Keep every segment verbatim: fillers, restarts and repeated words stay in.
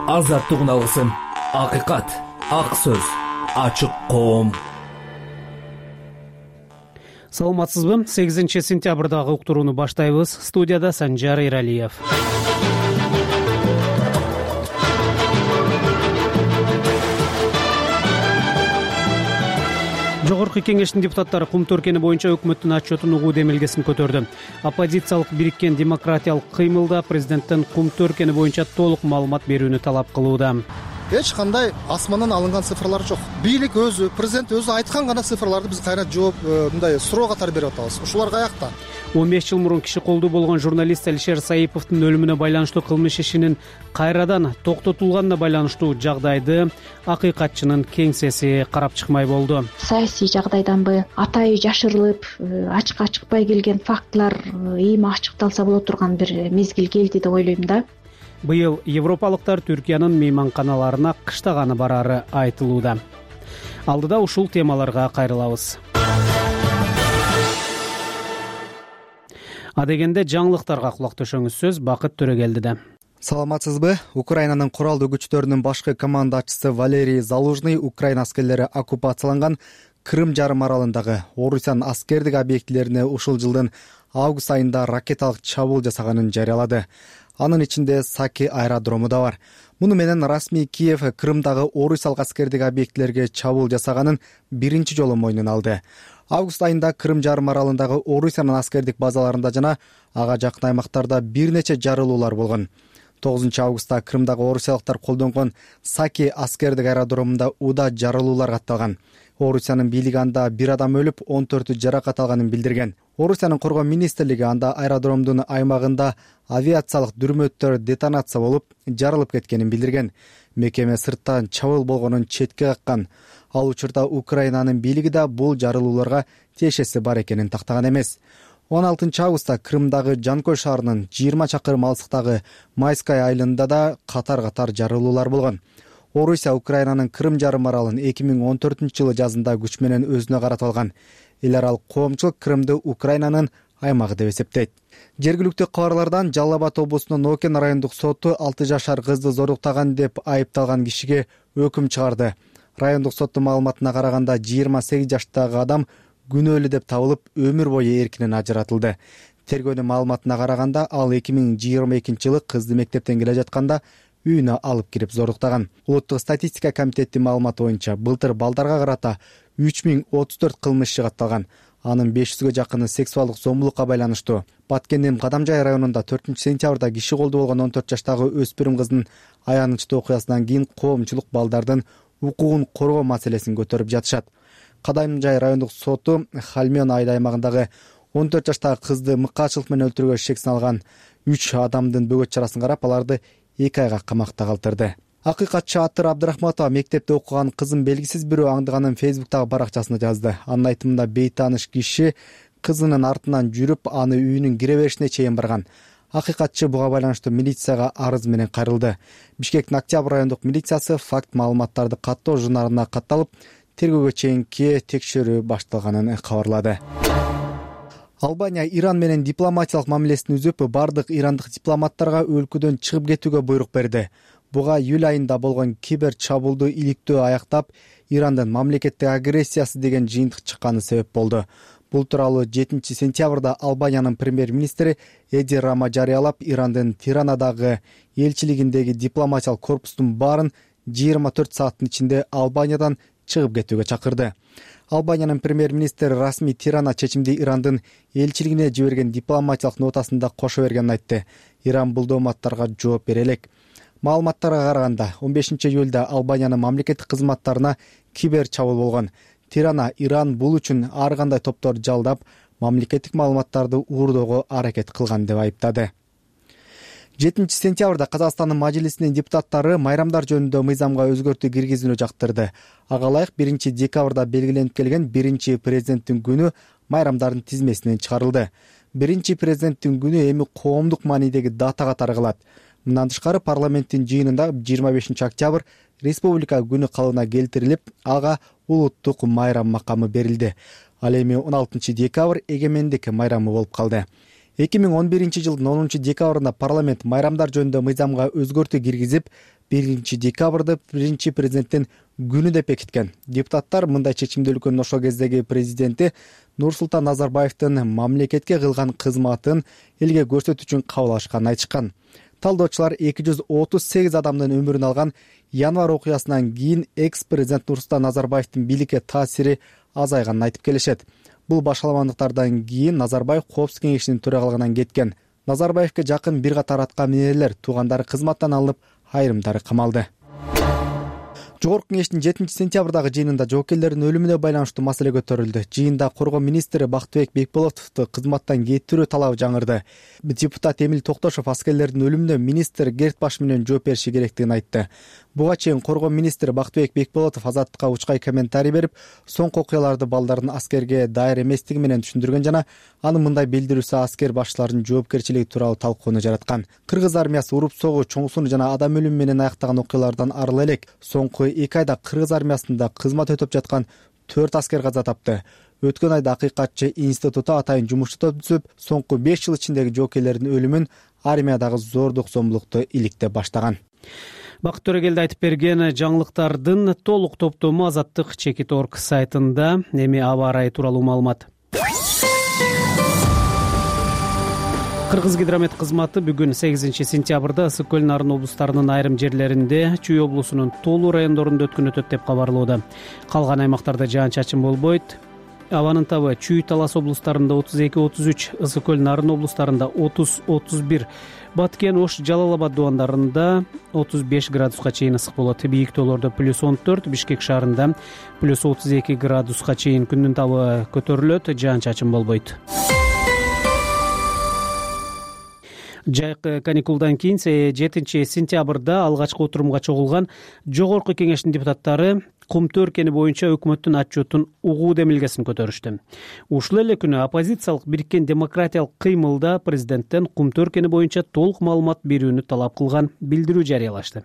азаттыгын алгысың. Акыйкат, ак сөз, ачык коом. Саламатсызбы? сегизинчи сентябрдагы уктурууну баштайбыз. Студияда Санжар Иралиев. Жогорку кеңештин депутаттары Кумту өлкени боюнча өкмөттүн отчетун угуу демилгесин көтөрдү. Оппозициялык бириккен демократиялык кыймылда президенттен Кумту өлкени боюнча толук маалымат берүүнү талап кылууда. Эч кандай асмандан алынган цифрлар жок. Бийлик өзү, президент өзү айткан гана цифрларды биз кайра жооп, мындай суроо катары берип атабыз. Ушулар каякта? он беш жыл мурун киши колдуу болгон журналист Алишер Саиповдун өлүмүнө байланыштуу кылмыш ишинин кайрадан токтотулганына байланыштуу жагдайды акыйкатчынын кеңсеси карап чыкмай болду. Саясий жагдайданбы, атайы жашырылып, ачыкка чыкпай келген фактылар эми ачыкталса боло турган бир мезгил келди деп ойлойм да. Быйыл европалыктар Түркиянын мейманканаларына кыштаганы барары айтылууда. Алдыда ушул темаларга кайрылабыз. Адегенде жаңылыктарга кулак төшөңүз. Сөз Бакыт Төрөгелдиде. Саламатсызбы? Украинанын куралдуу күчтөрүнүн башкы командачысы Валерий Залужный Украина аскерлери оккупацияланган Крым жарым аралындагы Орусиянын аскердик объектилерине ушул жылдын август айында ракеталык чабуул жасаганын жарыялады. Анын ичинде Саки аэродрому да бар. Муну менен расмий Киев Крымдагы орусиялык аскердик объектилерге чабуул жасаганын биринчи жолу мойнуна алды. Август айында Крым жарым аралындагы Орусиянын аскердик базаларында жана ага жакын аймактарда бир нече жарылуулар болгон. тогузунчу августта Крымдагы орусиялыктар колдонгон Саки аскердик аэродромунда уда жарылуулар катталган. Орусиянын бийлиги анда бир адам өлүп, он төртү жаракат алганын билдирген. Орусиянын коргоо министрлиги анда аэродромдун аймагында авиациялык дүрмөттөр детонация болуп, жарылып кеткенин билдирген. Мекеме сырттан чабуул болгонун четке каккан. Ал учурда Украинанын бийлиги да бул жарылууларга тиешеси бар экенин тактаган эмес. он алтынчы августта Крымдагы Жанкой шаарынын жыйырма чакырым алыстыктагы Майскай айылында да катар-катар жарылуулар болгон. Орусия Украинанын Крым жарым аралын эки миң он төртүнчү жылы жазында күч менен өзүнө каратып алган. Эл аралык коомчулук Крымды Украинанын аймагы деп эсептейт. Жергиликтүү кабарлардан Жалал Абад облусунун Нокен райондук соту алты жашар кызды зоруктаган деп айыпталган кишиге өкүм чыгарды. Райондук соттун маалыматына караганда жыйырма сегиз жаштагы адам күнөөлүү деп табылып, өмүр бою эркинен ажыратылды. Тергөөнүн маалыматына караганда ал эки миң жыйырма экинчи жылы кызды мектептен келе жатканда үйүнө алып кирип зоруктаган. Улуттук статистика комитетинин маалыматы боюнча былтыр балдарга карата үч миң отуз төрт кылмыш иши катталган. Анын беш жүзгө жакыны сексуалдык зомбулукка байланыштуу. Баткендин Кадамжай районунда төртүнчү сентябрда киши колдуу болгон он төрт жаштагы өспүрүм кыздын аянычтуу окуясынан кийин коомчулук балдардын укугун коргоо маселесин көтөрүп жатышат. Кадамжай райондук соту Хальмен айыл аймагындагы он төрт жаштагы кызды мыкаачылык менен өлтүрүүгө шек салган үч адамдын бөгөт чарасын карап, аларды эки айга камакта калтырды. Акыйкатчы Атыр Абдрахматова мектепте окуган кызын белгисиз бирөө аңдыганын Фейсбуктагы баракчасына жазды. Анын айтымында бейтааныш киши кызынын артынан жүрүп, аны үйүнүн кире беришине чейин барган. Акыйкатчы буга байланыштуу милицияга арыз менен кайрылды. Бишкектин Октябрь райондук милициясы факт маалыматтарды каттоо журналына катталып, тергөөгө чейинки текшерүү башталганын кабарлады. Албания Иран менен дипломатиялык мамилесин үзүп, бардык ирандык дипломаттарга өлкөдөн чыгып кетүүгө буйрук берди. Буга июль айында болгон кибер чабуулду иликтөө аяктап, Ирандын мамлекеттик агрессиясы деген жыйынтык чыкканы себеп болду. Бул тууралуу жетинчи сентябрда Албаниянын премьер-министри Эди Рама жарыялап, Ирандын Тиранадагы элчилигиндеги дипломатиялык корпустун баарын жыйырма төрт сааттын ичинде Албаниядан чыгып кетүүгө чакырды. Албаниянын премьер-министри расмий Тирана чечимди Ирандын элчилигине жиберген дипломатиялык нотасында кошо бергенин айтты. Иран бул дооматтарга жооп бере элек. Маалыматтарга караганда он бешинчи июлда Албаниянын мамлекеттик кызматтарына кибер чабуул болгон. Тирана Иран бул үчүн ар кандай топторду жалдап, мамлекеттик маалыматтарды уурдоого аракет кылган деп айыптады. жетинчи сентябрда Казакстандын мажлисинин депутаттары майрамдар жөнүндө мыйзамга өзгөртүү киргизүүнү жактырды. Ага ылайык биринчи декабрда белгиленип келген биринчи президенттин күнү майрамдардын тизмесинен чыгарылды. Биринчи президенттин күнү эми коомдук маанидеги дата катары калат. Мындан тышкары парламенттин жыйынында жыйырма бешинчи октябрь республика күнү калыбына келтирилип, ага улуттук майрам макамы берилди. Ал эми он алтынчы декабрь эгемендик майрамы болуп калды. эки миң он биринчи жылдын онунчу декабрында парламент майрамдар жөнүндө мыйзамга өзгөртүү киргизип, биринчи декабрды биринчи президенттин күнү деп бекиткен. Депутаттар мындай чечимди өлкөнүн ошол кездеги президенти Нурсултан Назарбаевдин мамлекетке кылган кызматын элге көрсөтүү үчүн кабыл алышканын айтышкан. Талдоочулар эки жүз отуз сегиз адамдын өмүрүн алган январь окуясынан кийин экс-президент Нурсултан Назарбаевдин бийликке таасири азайганын айтып келишет. Бул башаламандыктардан кийин Назарбаев Коопсуздук кеңешинин төрагалыгынан кеткен. Назарбаевке жакын бир катар аткаминерлер туугандары кызматтан алынып, айрымдары камалды. Жогорку кеңештин жетинчи сентябрдагы жыйынында жоокерлердин өлүмүнө байланыштуу маселе көтөрүлдү. Жыйында коргоо министри Бактыбек Бекболотовду кызматтан кетирүү талабы жаңырды. Депутат Эмил Токтошов аскерлердин өлүмүнө министр Герт Баш менен жооп бериши керектигин айтты. Буга чейин коргоо министри Бактыбек Бекболотов Азаттыкка учкай комментарий берип, соңку окуяларды балдардын аскерге дайыр эместиги менен түшүндүргөн жана анын мындай билдирүүсү аскер башчыларынын жоопкерчилиги тууралуу талкууну жараткан. Кыргыз армиясы уруп согуу, чоңсуну жана адам өлүмү менен аяктаган окуялардан арыла элек. Соңку эки айда Кыргыз армиясында кызмат өтөп жаткан төрт аскер каза тапты. Өткөн айда Акыйкатчы институту атайын жумушчу топ түзүп, соңку беш жыл ичиндеги жоокерлердин өлүмүн армиядагы зордук зомбулукту иликтеп баштаган. Бакыт Төрөгелди айтып берген жаңылыктардын толук топтому Азаттык чекит точка орг сайтында. Эми аба ырайы тууралуу маалымат. Кыргызгидромет кызматы бүгүн сегизинчи сентябрда Ысык көл Нарын облустарынын айрым жерлеринде, Чүй облусунун Тоолуу райондорунда өткөн өтөт деп кабарлоодо. Калган аймактарда жаан-чачын болбойт. Абанын табы Чүй Талас облустарында отуз эки отуз үч, Ысык көл Нарын облустарында отуз отуз бир, Баткен Ош Жалал Абад дубандарында отуз беш градуска чейин ысык болот. Бийик тоолордо плюс он төрт, Бишкек шаарында плюс отуз эки градуска чейин күндүн табы көтөрүлөт, жаан-чачын болбойт. Жайкы каникулдан кийин жетинчи сентябрда алгачкы отурумга чогулган Жогорку кеңештин депутаттары Кумту өркени боюнча өкмөттүн отчетун угуу демилгесин көтөрүштү. Ушул эле күнү оппозициялык бириккен демократиялык кыймылда президенттен Кумту өркени боюнча толук маалымат берүүнү талап кылган билдирүү жарыялашты.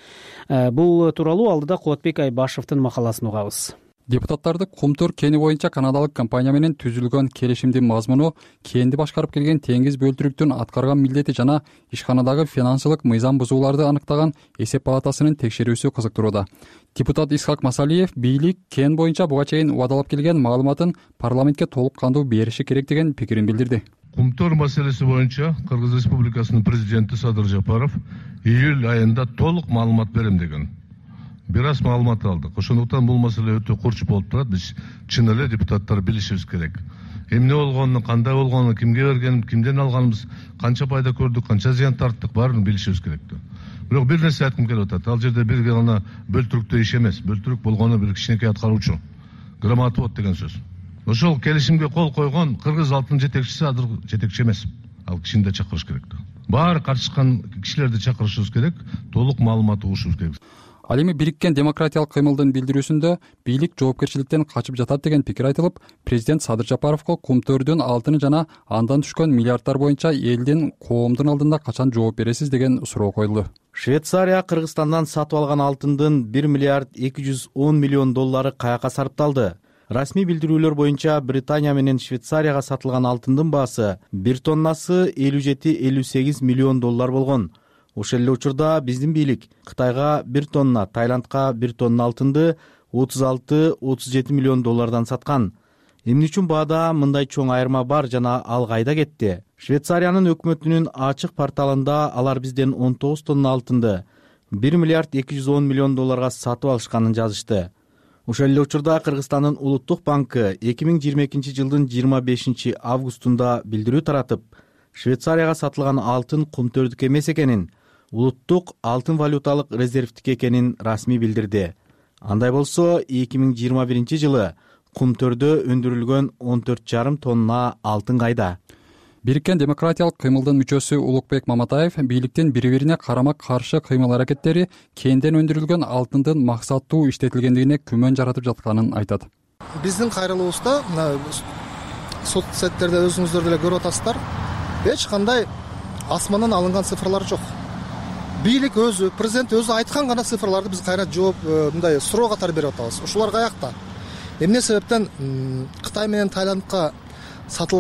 Бул тууралуу алдыда Кубатбек Айбашевдин макаласын угабыз. Депутаттарды Кумту кени боюнча канадалык компания менен түзүлгөн келишимдин мазмуну, кенди башкарып келген теңиз бөлтүрүктүн аткарган милдети жана ишканадагы финансылык мыйзам бузууларды аныктаган эсеп палатасынын текшерүүсү кызыктырууда. Депутат Исхак Масалиев бийлик кен боюнча буга чейин убадалап келген маалыматын парламентке толук кандуу бериши керек деген пикирин билдирди. Кумту маселеси боюнча Кыргыз Республикасынын президенти Садыр Жапаров июль айында толук маалымат берем деген. Бир аз маалымат алдык. Ошондуктан бул маселе өтө курч болуп турат. Биз чын эле депутаттар билишибиз керек. Эмне болгонун, кандай болгонун, кимге бергенин, кимден алганыбыз, канча пайда көрдүк, канча зыян тарттык, баарын билишибиз керек. Бирок бир нерсе айткым келип атат. Ал жерде бир гана бөлтүрүктө иш эмес. Бөлтүрүк болгону бир кичинекей аткаруучу. Громатовод деген сөз. Ошол келишимге кол койгон Кыргыз алтын жетекчиси азыр жетекчи эмес. Ал кишини да чакырыш керек. Баары катышкан кишилерди чакырышыбыз керек, толук маалымат угушубуз керек. Ал эми бириккен демократиялык кыймылдын билдирүүсүндө бийлик жоопкерчиликтен качып жатат деген пикир айтылып, президент Садыр Жапаровго Кумтөрдүн алтыны жана андан түшкөн миллиарддар боюнча элдин, коомдун алдында качан жооп бересиз деген суроо коюлду. Швейцария Кыргызстандан сатып алган алтындын бир миллиард эки жүз он миллион доллары каяка сарпталды? Расмий билдирүүлөр боюнча Британия менен Швейцарияга сатылган алтындын баасы бир тоннасы элүү жети элүү сегиз миллион доллар болгон. Ошол эле учурда биздин бийлик Кытайга бир тонна, Таиландка бир тонна алтынды отуз алты отуз жети миллион доллардан саткан. Эмне үчүн баада мындай чоң айырма бар жана ал кайда кетти? Швейцариянын өкмөтүнүн ачык порталында алар бизден он тогуз тонна алтынды бир миллиард эки жүз он миллион долларга сатып алышканын жазышты. Ошол эле учурда Кыргызстандын улуттук банкы эки миң жыйырма экинчи жылдын жыйырма бешинчи августунда билдирүү таратып, Швейцарияга сатылган алтын Кумтөрдүк эмес экенин, улуттук алтын валюталык резервдик экенин расмий билдирди. Андай болсо, эки миң жыйырма биринчи жылы Кумтөрдө өндүрүлгөн он төрт жарым тонна алтын кайда? Бириккен демократиялык кыймылдын мүчөсү Улукбек Маматаев бийликтин бири-бирине карама-каршы кыймыл аракеттери кенден өндүрүлгөн алтындын максаттуу иштетилгендигине күмөн жаратып жатканын айтат. Биздин кайрылуубузда сот сайттерде өзүңүздөр деле көрүп атасыздар, эч кандай асмандан алынган цифрлар жок. Бийлик өзү, президент өзү айткан гана цифрларды биз кайра жооп мындай суроо катары берип атабыз. Ушулар каякта? Эмне себептен Кытай менен Таиландка сатылган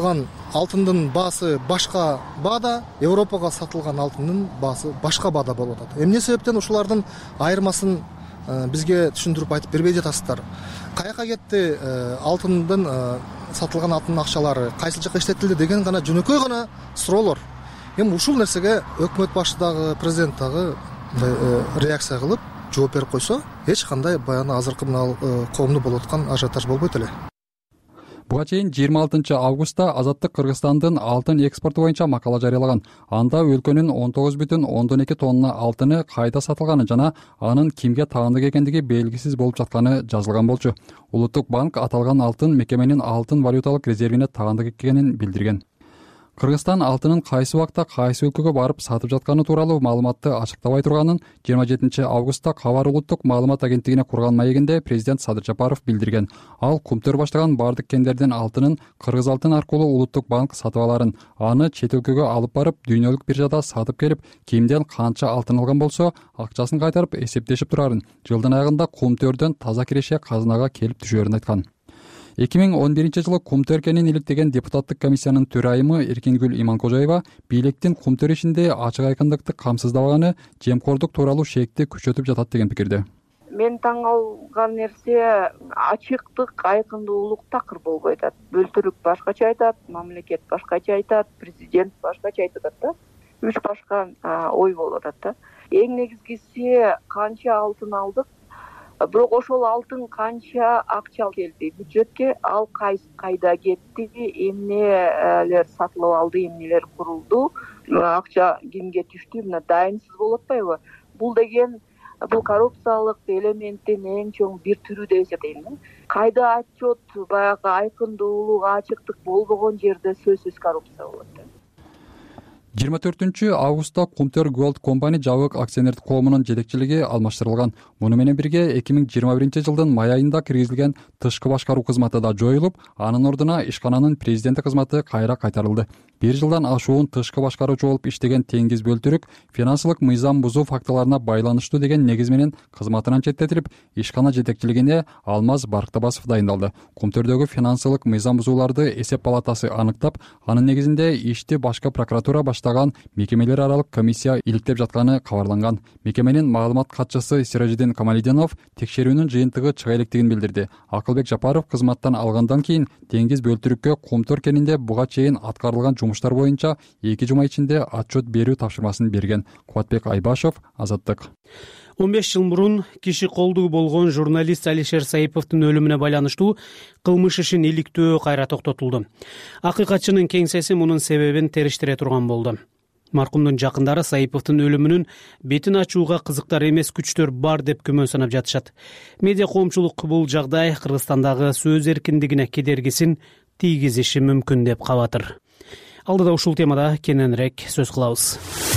алтындын баасы башка баада, Европага сатылган алтындын баасы башка баада болуп атат. Эмне себептен ушулардын айырмасын бизге түшүндүрүп айтып бербей жатасыздар? Каяка кетти алтындын сатылган алтындын акчалары, кайсыл жака иштетилди деген гана жөнөкөй гана суроолор. Эми ушул нерсеге өкмөт башы дагы, президент дагы реакция кылып жооп берип койсо, эч кандай баягы азыркы мына коомдо болуп аткан ажиотаж болбойт эле. Буга чейин жыйырма алтынчы августта Азаттык Кыргызстандын алтын экспорту боюнча макала жарыялаган. Анда өлкөнүн он тогуз бүтүн ондон эки тонна алтыны кайда сатылганы жана анын кимге таандык экендиги белгисиз болуп жатканы жазылган болчу. Улуттук банк аталган алтын мекеменин алтын валюталык резервине таандык экенин билдирген. Кыргызстан алтынын кайсы убакта кайсы өлкөгө барып сатып жатканы тууралуу маалыматты ачыктабай турганын жыйырма жетинчи августта Кабар улуттук маалымат агенттигине курган маегинде президент Садыр Жапаров билдирген. Ал Кумтөр баштаган бардык кендердин алтынын Кыргыз алтын аркылуу улуттук банк сатып аларын, аны чет өлкөгө алып барып, дүйнөлүк биржада сатып келип, кимден канча алтын алган болсо, акчасын кайтарып эсептешип турарын, жылдын аягында Кумтөрдөн таза киреше казынага келип түшөрүн айткан. эки миң он биринчи жылы Кумтөр кенин иликтеген депутаттык комиссиянын төрайымы Эркингүл Иманкожоева бийликтин Кумтөр ишинде ачык айкындыкты камсыздабаганы жемкордук тууралуу шекти күчөтүп жатат деген пикирде. Мен таң калган нерсе ачыктык, айкындуулук такыр болбой атат. Бөлтүрүк башкача айтат, мамлекет башкача айтат, президент башкача айтат да. Үч башка ой болуп атат да. Эң негизгиси канча алтын алдык, бирок ошол алтын канча акча келди бюджетке, ал кайда кетти, эмнелер сатылып алды, эмнелер курулду, акча кимге түштү, мына дайынсыз болуп атпайбы? Бул деген бул коррупциялык элементтин эң чоң бир түрү деп эсептейм. Кайда отчет, баягы айкындуулук, ачыктык болбогон жерде сөзсүз коррупция болот. жыйырма төртүнчү августта Кумтөр Gold Company жабык акционердик коомунун жетекчилиги алмаштырылган. Муну менен бирге эки миң жыйырма биринчи жылдын май айында киргизилген тышкы башкаруу кызматы да жоюлуп, анын ордуна ишкананын президенттик кызматы кайра кайтарылды. Бир жылдан ашуун тышкы башкаруучу болуп иштеген Теңиз Бөлтүрүк финансылык мыйзам бузуу фактыларына байланыштуу деген негиз менен кызматынан четтетилип, ишкана жетекчилигине Алмаз Барктабасов дайындалды. Кумтөрдөгү финансылык мыйзам бузууларды эсеп палатасы аныктап, анын негизинде ишти башкы прокуратура баштаган мекемелер аралык комиссия иликтеп жатканы кабарланган. Мекеменин маалымат катчысы Сиражидин Камалидинов текшерүүнүн жыйынтыгы чыга электигин билдирди. Акылбек Жапаров кызматтан алгандан кийин Теңиз Бөлтүрүккө Кумтөр кенинде буга чейин аткарылган жумуштар боюнча эки жума ичинде отчет берүү тапшырмасын берген. Кубатбек Айбашев, Азаттык. он беш жыл мурун киши колдугу болгон журналист Алишер Саиповдун өлүмүнө байланыштуу кылмыш ишин иликтөө кайра токтотулду. Акыйкатчынын кеңсеси мунун себебин териштире турган болду. Маркумдун жакындары Саиповдун өлүмүнүн бетин ачууга кызыктар эмес күчтөр бар деп күмөн санап жатышат. Медиа коомчулук бул жагдай Кыргызстандагы сөз эркиндигине кедергисин тийгизиши мүмкүн деп кабатыр. Алдыда ушул темада кененирээк сөз кылабыз.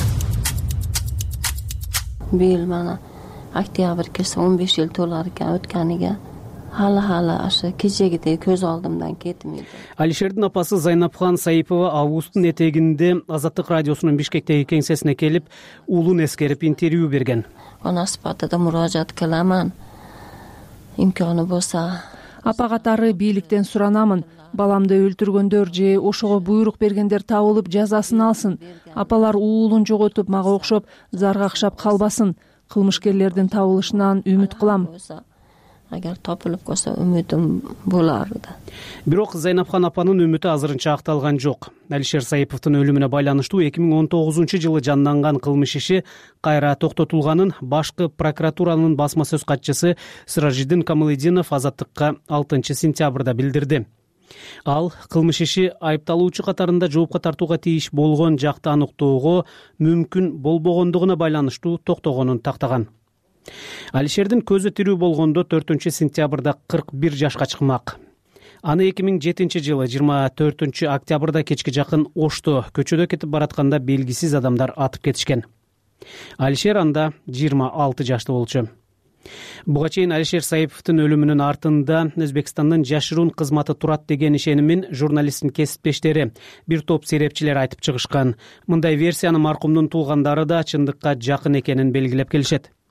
Быйыл мана октябрь келсе он беш жыл толар экен өткөнүгө. Хала хала ашы кечегидей көз алдымдан кетмейди. Алишердин апасы Зайнапхан Саипова августтун этегинде Азаттык радиосунун Бишкектеги кеңсесине келип, улун эскерип интервью берген. Ана сапатында муражат кыламан. Имканы болса, апа катары бийликтен суранамын. Баламды өлтүргөндөр же ошого буйрук бергендер табылып жазасын алсын. Апалар уулун жоготуп мага окшоп заргакшап калбасын. Кылмышкерлердин табылышынан үмүт кылам. Агар топулуп калса үмүтүм болор да. Бирок Зайнапхан апанын үмүтү азырынча акталган жок. Алишер Саиповдун өлүмүнө байланыштуу эки миң он тогузунчу жылы жанданган кылмыш иши кайра токтотулганын башкы прокуратуранын басма сөз катчысы Сиражидин Камалидинов Азаттыкка алтынчы сентябрда билдирди. Ал кылмыш иши айыпталуучу катарында жоопко тартууга тийиш болгон жакты аныктоого мүмкүн болбогондугуна байланыштуу токтогонун тактаган. Алишердин көзү тирүү болгондо төртүнчү сентябрда кырк бир жашка чыкмак. Аны эки миң жетинчи жылы жыйырма төртүнчү октябрда кечке жакын Ошто көчөдө кетип баратканда белгисиз адамдар атып кетишкен. Алишер анда жыйырма алты жашта болчу. Буга чейин Алишер Саиповдун өлүмүнүн артында Өзбекстандын жашыруун кызматы турат деген ишенимин журналисттин кесиптештери, бир топ серепчилер айтып чыгышкан. Мындай версияны маркумдун туугандары да чындыкка жакын экенин белгилеп келишет.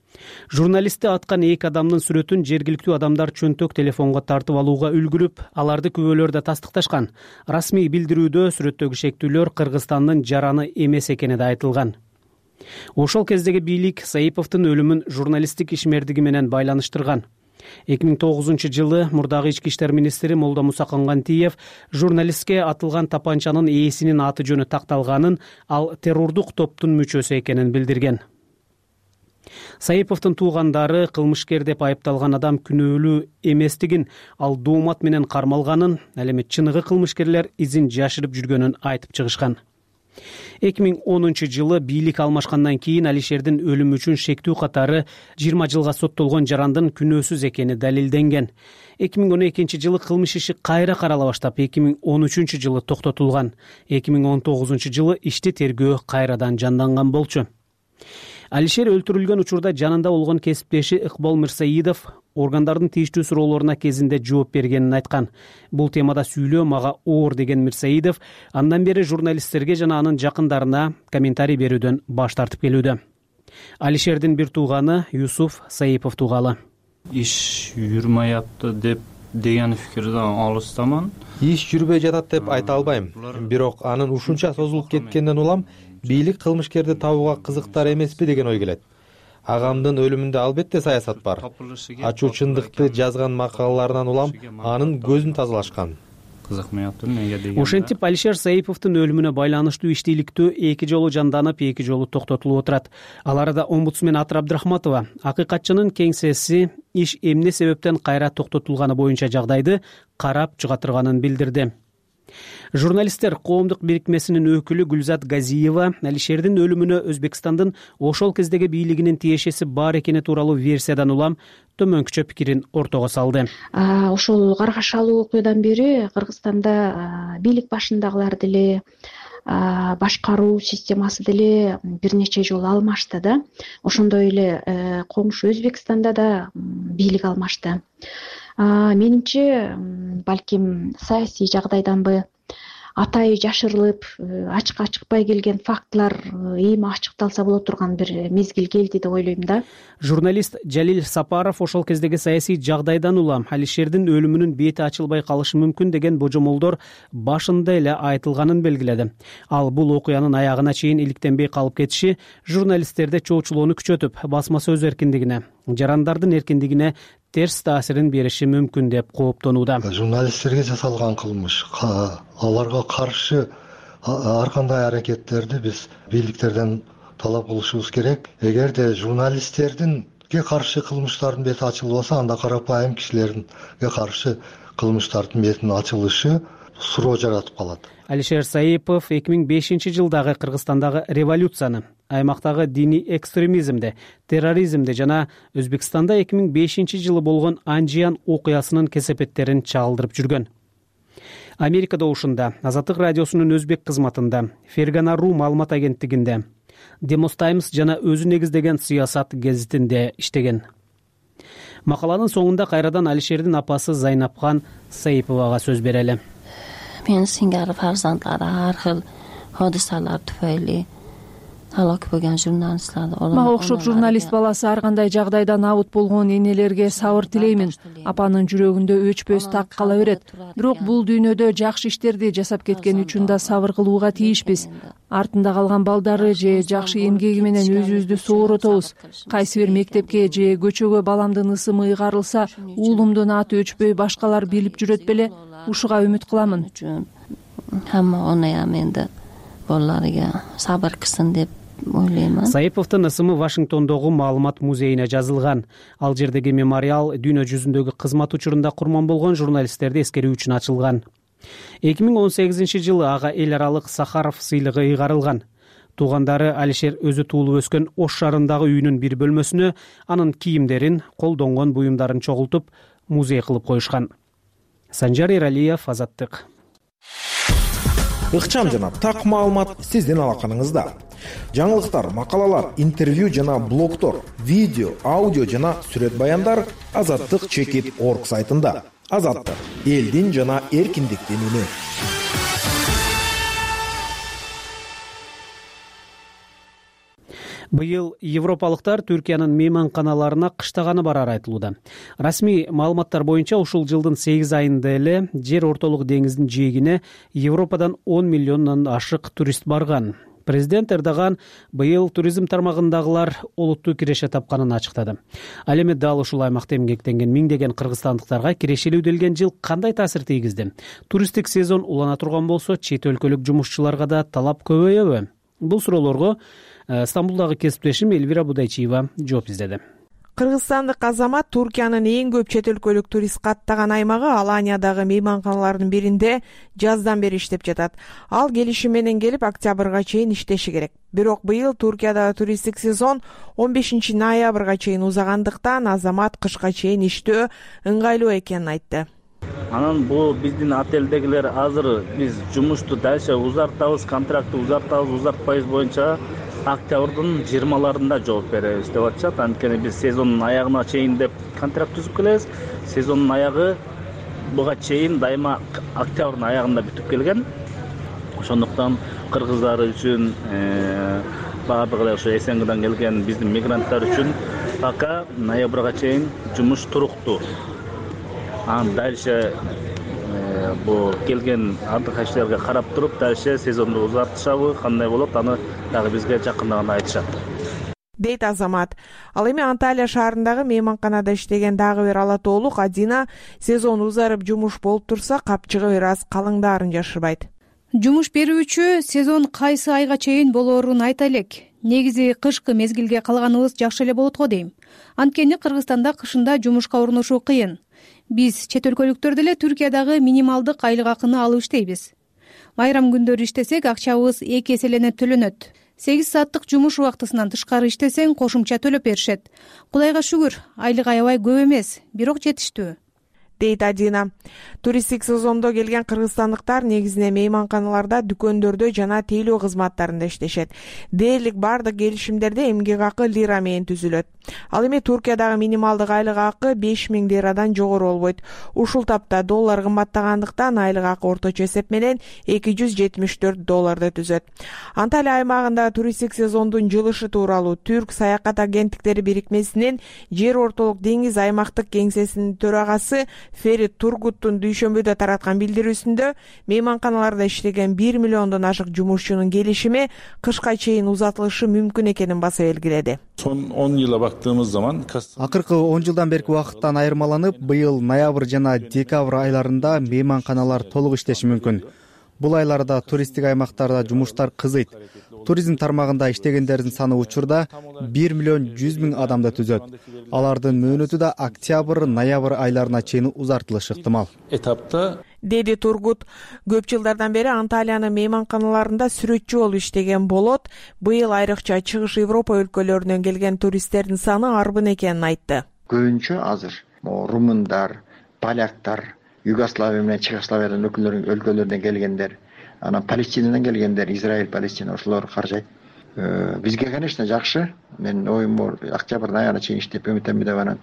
Журналистти аткан эки адамдын сүрөтүн жергиликтүү адамдар чөнтөк телефонго тартып алууга үлгүрүп, аларды күбөлөр да тастыкташкан. Расмий билдирүүдө сүрөттөгү шектүүлөр Кыргызстандын жараны эмес экени да айтылган. Ошол кездеги бийлик Саиповдун өлүмүн журналисттик ишмердиги менен байланыштырган. эки миң тогузунчу жылы мурдагы ички иштер министри Молдомуса Кангантиев журналистке атылган тапанчанын ээсинин аты жөнү такталганын, ал террордук топтун мүчөсү экенин билдирген. Саиповдун туугандары кылмышкер деп айыпталган адам күнөөлүү эместигин, ал доомат менен кармалганын, ал эми чыныгы кылмышкерлер изин жашырып жүргөнүн айтып чыгышкан. эки миң онунчу жылы бийлик алмашкандан кийин Алишердин өлүмү үчүн шектүү катары жыйырма жылга соттолгон жарандын күнөөсүз экени далилденген. эки миң он экинчи жылы кылмыш иши кайра карала баштап, эки миң он үчүнчү жылы токтотулган. эки миң он тогузунчу жылы ишти тергөө кайрадан жанданган болчу. Алишер өлтүрүлгөн учурда жанында болгон кесиптеши Ыкбол Мирсаидов органдардын тийиштүү суроолоруна кезинде жооп бергенин айткан. Бул темада сүйлөө мага оор деген Мирсаидов андан бери журналисттерге жана анын жакындарына комментарий берүүдөн баш тартып келүүдө. Алишердин бир тууганы Юсуф Саипов тугалы. Иш жүрмөйапты деп деген фикирден алыстаман. Иш жүрбөй жатат деп айта албайм. Бирок анын ушунча созулуп кеткенден улам бийлик кылмышкерди табууга кызыктар эмеспи деген ой келет. Агамдын өлүмүндө албетте саясат бар. Ачуучундукты жазган макалаларынан улам анын көзүн тазалашкан. Кызыкмаяптыр менге деген. Ошентип Алишер Саиповдун өлүмүнө байланыштуу иштейликтүү эки жолу жанданып, эки жолу токтотулуп отурат. Ал арада омбудсмен Атыр Абдрахматова акыйкатчынын кеңсеси иш эмне себептен кайра токтотулганы боюнча жагдайды карап чыгатырганын билдирди. Журналисттер коомдук бирикмесинин өкүлү Гүлзат Газиева Алишердин өлүмүнө Өзбекстандын ошол кездеги бийлигинин тиешеси бар экени тууралуу версиядан улам төмөнкүчө пикирин ортого салды. Ошол каргашалуу окуядан бери Кыргызстанда бийлик башындагылар деле, башкаруу системасы деле бир нече жолу алмашты да. Ошондой эле комушу Өзбекстанда да бийлик алмашты. Менимче, балким саясий жагдайданбы атайы жашырылып, ачыкка чыкпай келген фактылар эми ачыкталса боло турган бир мезгил келди деп ойлойм да. Журналист Жалил Сапаров ошол кездеги саясий жагдайдан улам Алишердин өлүмүнүн бети ачылбай калышы мүмкүн деген божомолдор башында эле айтылганын белгиледи. Ал бул окуянын аягына чейин иликтенбей калып кетиши журналисттерде чоочулоону күчөтүп, басма сөз эркиндигине, жарандардын эркиндигине терс таасирин бериши мүмкүн деп кооптонууда. Журналисттерге жасалган кылмыш, аларга каршы ар кандай аракеттерди биз бийликтерден талап кылышыбыз керек. Эгерде журналисттердинге каршы кылмыштардын бети ачылбаса, анда карапайым кишилерге каршы кылмыштардын бетинин ачылышы суроо жаратып калат. Алишер Саипов эки миң бешинчи жылдагы Кыргызстандагы революцияны, аймактагы диний экстремизмди, терроризмди жана Өзбекстанда эки миң бешинчи жылы болгон Анжиян окуясынын кесепеттерин чагылдырып жүргөн. Америка добушунда, Азаттык радиосунун өзбек кызматында, Фергана.ру маалымат агенттигинде, Demos Times жана өзү негиздеген саясат гезитинде иштеген. Макаланын соңунда кайрадан Алишердин апасы Зайнапхан Саиповага сөз берели. Men singari farzandlari har xil hodisalar tufayli halok bo'lgan jurnalistlar. Мага окшоп журналист баласы ар кандай жагдайдан абут болгон энелерге сабыр тилеймин. Апанын жүрөгүндө өчпөс так кала берет. Бирок бул дүйнөдө жакшы иштерди жасап кеткен үчүн да сабыр кылууга тийишпиз. Артында калган балдары же жакшы эмгеги менен өзүбүздү сооротобуз. Кайсы бир мектепке же көчөгө баламдын ысымы ыйгарылса, уулумдун аты өчпөй башкалар билип жүрөт беле? Ушуга үмүт кыламын. Хамма онаям энди балдарга сабыр кылсын деп ойлоймун. Саиповдун ысымы Вашингтондогу маалымат музейине жазылган. Ал жердеги мемориал дүйнө жүзүндөгү кызмат учурунда курман болгон журналисттерди эскерүү үчүн ачылган. эки миң он сегизинчи жылы ага эл аралык Сахаров сыйлыгы ыйгарылган. Туугандары Алишер өзү туулуп өскөн Ош шаарындагы үйүнүн бир бөлмөсүнө анын кийимдерин, колдонгон буюмдарын чогултуп, музей кылып коюшкан. Санжар Эралиев, Азаттык. Ыкчам жана так маалымат сиздин алаканыңызда. Жаңылыктар, макалалар, интервью жана блогтор, видео, аудио жана сүрөт баяндар Азаттык чекит точка орг сайтында. Азаттык — элдин жана эркиндиктин үнү. Быйыл европалыктар Түркиянын мейманканаларына кыштаганы барары айтылууда. Расмий маалыматтар боюнча ушул жылдын сегиз айында эле жер ортолук деңиздин жээгине Европадан он миллиондон ашык турист барган. Президент Эрдоган быйыл туризм тармагындагылар олуттуу киреше тапканын ачыктады. Ал эми дал ушул аймакта эмгектенген миңдеген кыргызстандыктарга кирешелүү делген жыл кандай таасир тийгизди? Туристтик сезон улана турган болсо, чет өлкөлүк жумушчуларга да талап көбөйөбү? Бул суроолорго Стамбулдагы кесиптешим Эльвира Будайчиева жооп издеди. Кыргызстандык азамат Туркиянын эң көп чет өлкөлүк турист каттаган аймагы Аланиядагы мейманканалардын биринде жаздан бери иштеп жатат. Ал келишим менен келип, октябрга чейин иштеши керек. Бирок быйыл Туркиядагы туристтик сезон он бешинчи ноябрга чейин узагандыктан азамат кышка чейин иштөө ыңгайлуу экенин айтты. Анан бул биздин отелдегилер азыр биз жумушту дальше узартабыз, контрактты узартабыз, узартпайбыз боюнча октябрдын жыйырмаларында жооп беребиз деп атышат. Анткени биз сезондун аягына чейин деп контракт түзүп келебиз. Сезондун аягы буга чейин дайыма октябрдын аягында бүтүп келген. Ошондуктан кыргыздар үчүн баардыгы эле ошо СНГдан келген биздин мигранттар үчүн пока ноябрга чейин жумуш туруктуу. Анан дальше бул келген ардыкайчыларга карап туруп, дальше сезонду узартышабы, кандай болот, аны дагы бизге жакында гана айтышат. Дейт азамат. Ал эми Анталия шаарындагы мейманканада иштеген дагы бир ала тоолук Адина сезон узарып жумуш болуп турса, капчыгы бир аз калыңдаарын жашырбайт. Жумуш берүүчү сезон кайсы айга чейин болоорун айта элек. Негизи кышкы мезгилге калганыбыз жакшы эле болот го дейм. Анткени Кыргызстанда кышында жумушка орношуу кыйын. Биз чет өлкөлүктөр деле Түркиядагы минималдык айлык акыны алып иштейбиз. Байрам күндөрү иштесек, акчабыз эки эселенет төлөнөт. сегиз сааттык жумуш убактысынан тышкары иштесең, кошумча төлөп беришет. Кудайга шүгүр, айлык аябай көп эмес, бирок жетиштүү. Дейт Адина. Туристтик сезондо келген кыргызстандыктар негизинен мейманканаларда, дүкөндөрдө жана тейлөө кызматтарында иштешет. Дээрлик бардык келишимдерде эмгек акы лира менен түзүлөт. Ал эми Туркиядагы минималдык айлык акы беш миң лирадан жогору болбойт. Ушул тапта доллар кымбаттагандыктан айлык акы орточо эсеп менен эки жүз жетимиш төрт долларды түзөт. Анталия аймагында туристтик сезондун жылышы тууралуу Түрк саякат агенттиктери бирикмесинин жер ортолук деңиз аймактык кеңсесинин төрагасы Ферит Тургуттун дүйшөмбүдө тараткан билдирүүсүндө мейманканаларда иштеген бир миллиондон ашык жумушчунун келишими кышка чейин узатылышы мүмкүн экенин баса белгиледи. Son on yıla baktığımız zaman акыркы он жылдан берки убакыттан айырмаланып, быйыл ноябрь жана декабрь айларында мейманканалар толук иштеши мүмкүн. Бул айларда туристтик аймактарда жумуштар кызыйт. Туризм тармагында иштегендердин саны учурда бир миллион жүз миң адамды түзөт. Алардын мөөнөтү да октябрь, ноябрь айларына чейин узартылышы ыктымал. Этапта Деди Тургут. Көп жылдардан бери Анталиянын мейманканаларында сүрөтчү болуп иштеген Болот быйыл айрыкча чыгыш Европа өлкөлөрүнөн келген туристтердин саны арбын экенин айтты. Көбүнчө азыр румундар, поляктар, Югославия менен Чехословиядан өлкөлөрдөн келгендер, анан Палестинадан келгендер, Израиль, Палестина ошолор каржайт. Бизге, конечно, жакшы. Мен оюм октябрь аягына чейин иштеп үмүттөнбү деп анан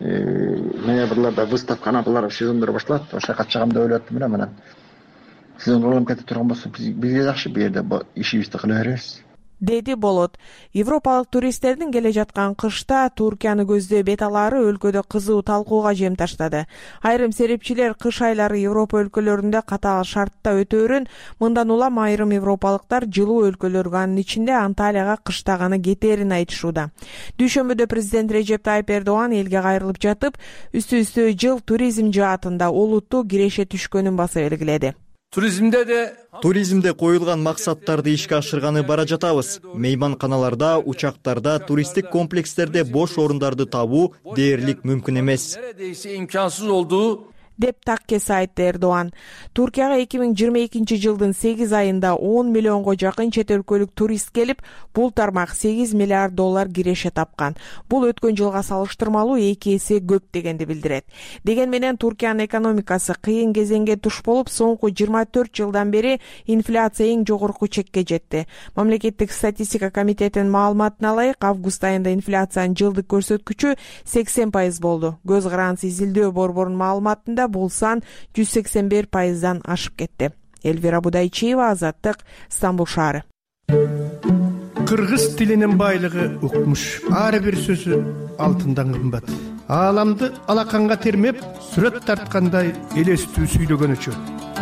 ноябрларда выставка аналар сезондор башталат. Ошо катышам деп ойлоп аттым, анан сезон улам кете турган болсо бизге жакшы, бу жерде ишибизди кыла беребиз. Деди Болот. Европалык туристтердин келе жаткан кышта Туркияны көздөй бет алаары өлкөдө кызуу талкууга жем таштады. Айрым серепчилер кыш айлары Европа өлкөлөрүндө катаал шартта өтөөрүн, мындан улам айрым европалыктар жылуу өлкөлөргө, анын ичинде Анталияга кыштаганы кетээрин айтышууда. Дүйшөмбүдө президент Режеп Тайып Эрдоган элге кайрылып жатып, үстү-үстү жыл туризм жаатында олуттуу киреше түшкөнүн баса белгиледи. Туризмде де туризмде коюлган максаттарды ишке ашырганы бара жатабыз. Мейманканаларда, учактарда, туристтик комплекстерде бош орундарды табуу дээрлик мүмкүн эмес. Neredeyse imkansız olduğu деп таккеси айтты Эрдоган. Туркияга эки миң жыйырма экинчи жылдын сегиз айында он миллионго жакын чет өлкөлүк турист келип, бул тармак сегиз миллиард доллар киреше тапкан. Бул өткөн жылга салыштырмалуу эки эсе көп дегенди билдирет. Деген менен Туркиянын экономикасы кыйын кезеңге туш болуп, соңку жыйырма төрт жылдан бери инфляция эң жогорку чекке жетти. Мамлекеттик статистика комитетинин маалыматына ылайык, август айында инфляциянын жылдык көрсөткүчү сексен пайыз болду. Көз каранды изилдөө борборунун маалыматында бул сан жүз сексен бир пайыздан ашып кетти. Эльвира Будайчиева, Азаттык, Стамбул шаары. кыргыз тилинин байлыгы укмуш, ар бир сөзү алтындан кымбат. Ааламды алаканга термеп, сүрөт тарткандай элестүү сүйлөгөнүчү.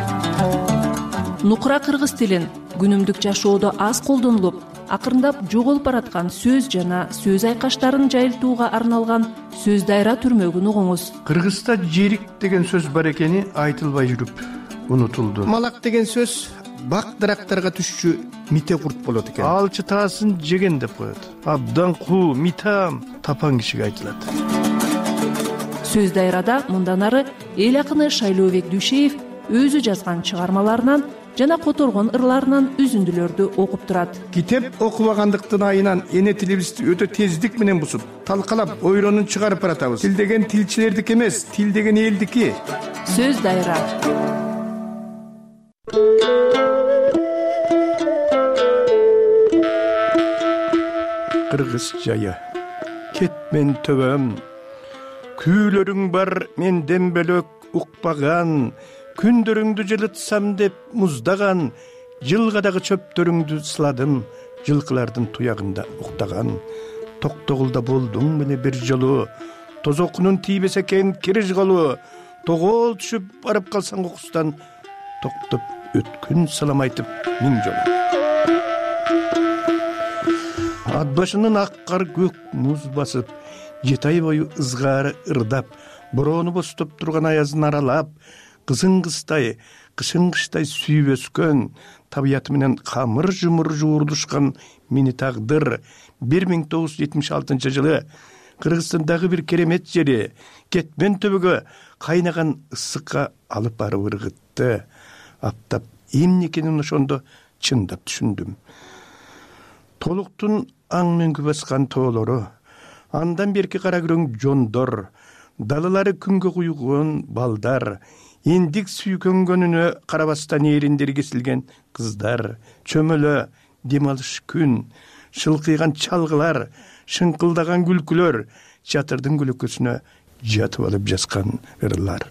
нукура кыргыз тилин күнүмдүк жашоодо аз колдонулуп, акырындап жоголуп бараткан сөз жана сөз айкаштарын жайылтууга арналган сөз дайра түрмөгүн угуңуз. Кыргызда жерик деген сөз бар экени айтылбай жүрүп унутулду. Малак деген сөз бак дарактарга түшчү мите курт болот экен. Алчы таасын жеген деп коет. Абдан куу, митам тапан кишиге айтылат. Сөз дайрада мындан ары эл акыны Шайлообек Дүйшеев өзү жазган чыгармаларынан жана которгон ырларынан үзүндүлөрдү окуп турат. Китеп окубагандыктын айынан эне тилибизди өтө тездик менен бусуп, талкалап, ойронун чыгарып баратабыз. Тил деген тилчилердики эмес, тил деген элдики. Сөз дайра. Кыргыз жайы. Кетмен төбөм. Күйлөрүң бар менден бөлөк укпаган. Күндөрүңдү жылытсам деп муздаган, жылгадагы чөптөрүңдү сыладым, жылкылардын туягында уктаган. Токтогулда болдуң мени бир жолу, тозокунун тийбесе экен кириш колу, тогол түшүп барып калсаң окустан, токтоп өткүн салам айтып миң жолу. Ат башынын ак кар көк муз басып, жети ай бою ызгаары ырдап, бороону бостоп турган аязын аралап, кызың кыздай, кышың кыштай сүйүп өскөн, табиаты менен камыр жумур жуурдушкан мени тагдыр бир миң тогуз жүз жетимиш алтынчы жылы Кыргызстандагы бир керемет жери Кетмен төбөгө кайнаган ысыкка алып барып ыргытты. Аптап эмне экенин ошондо чындап түшүндүм. Толуктун аң мөңгү баскан тоолору, андан берки кара күрөң жондор, далалары күнгө куйгон балдар, индик сүйкөнгөнүнө карабастан эриндери кесилген кыздар, чөмөлө дем алыш күн, шылкыйган чалгылар, шыңкылдаган күлкүлөр, чатырдын көлөкөсүнө жатып алып жазган ырлар.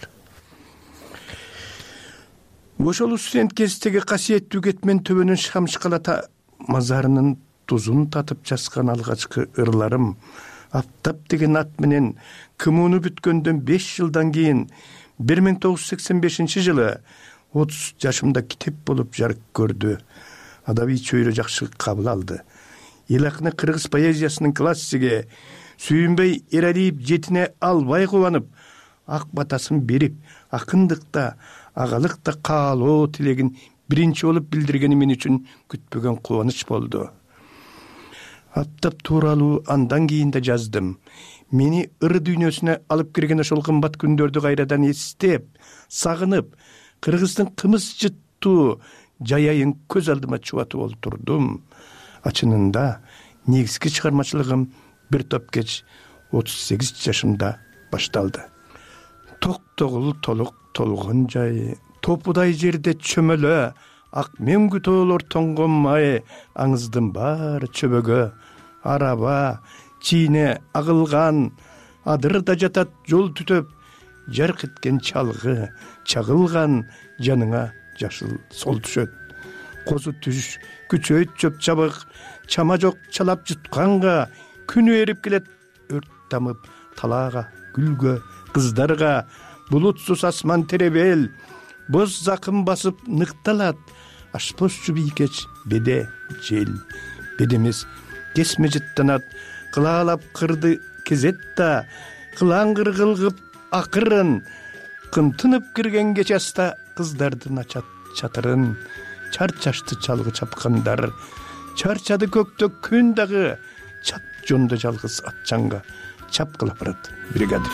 Ошол студент кездеги касиеттүү Кетмен төбөнүн Шамшкалата мазарынын тузун татып жазган алгачкы ырларым, Аптап деген ат менен кымууну бүткөндөн беш жылдан кийин бир миң тогуз жүз сексен бешинчи жылы отуз жашымда китеп болуп жарык көрдү. Адабий чөйрө жакшы кабыл алды. Эл акыны кыргыз поэзиясынын классиги Сүйүнбөй Эралиев жетине албай кубанып, ак батасын берип, акындыкта, агалыкта каалоо тилегин биринчи болуп билдиргени мен үчүн күтпөгөн кубаныч болду. Аптап тууралуу андан кийин да жаздым. Мени ыр дүйнөсүнө алып кирген ошол кымбат күндөрдү кайрадан эстеп, сагынып, Кыргыздын кымыз жыттуу жайайын көз алдыма чубатып олтурдум. Ачынында негизги чыгармачылыгым бир топ кеч отуз сегиз жашымда башталды. Токтогул толук толгон жай, топудай жерде чөмөлө, ак мөңгү тоолор тоңгон май, аңыздын баары чөбөгө, араба, чийне агылган, адырда жатат жол түтөп, жарк эткен чалгы, чагылган жаныңа жашыл сол түшөт. Козу түш, күчөйт чөп чабык, чама жок чалап жутканга, күнү эрип келет өрт тамып, талаага, гүлгө, кыздарга, булутсуз асман теребел, боз закым басып ныкталат, ашпозчу бийкеч беде жел. Бедемес кесме жыттанат, кылаалап кырды кезет да, кылаңгыр кылгып акырын, кымтынып кирген кечаста кыздардын ачат чатырын, чарчашты чалгы чапкандар, чарчады көктө күн дагы, чат жондо жалгыз атчанга чапкылап барат бригадир.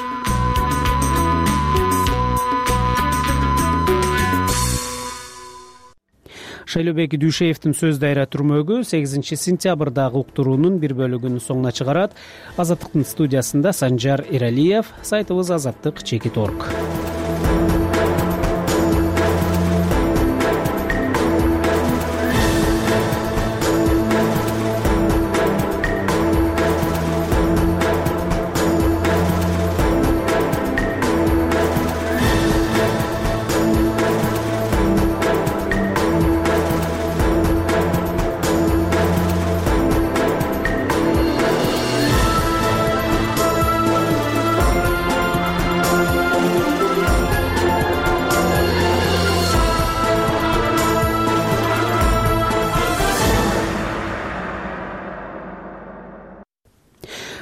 Шайлообек Дүйшеевдин сөз дайра түрмөгү сегизинчи сентябрдагы уктуруунун бир бөлүгүн соңуна чыгарат. Азаттыктын студиясында Санжар Эралиев, сайтыбыз азаттык чекит орг.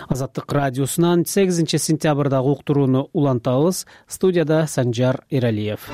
Азаттык радиосунан сегизинчи сентябрдагы уктурууну улантабыз. Студияда Санжар Эралиев.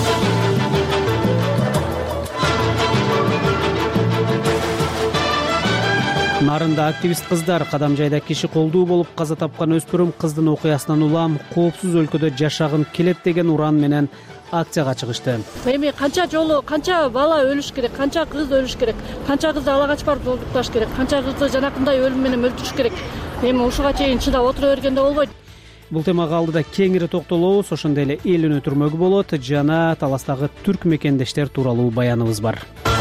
Нарында активист кыздар Кадамжайда киши колдуу болуп каза тапкан өспүрүм кыздын окуясынан улам коопсуз өлкөдө жашагым келет деген уран менен акцияга чыгышты. Эми канча жолу канча бала өлүш керек, канча кыз өлүш керек, канча кызды ала качпар жолдукташ керек, канча кызды жанакындай өлүм менен өлтүрүш керек. Эми ушуга чейин чыдап отура бергенде болбойт. Бул темага алдыда кеңири токтолобуз, ошондой эле эл өнөтүрмөгү болот жана таластагы түрк мекендештер тууралуу баяныбыз бар.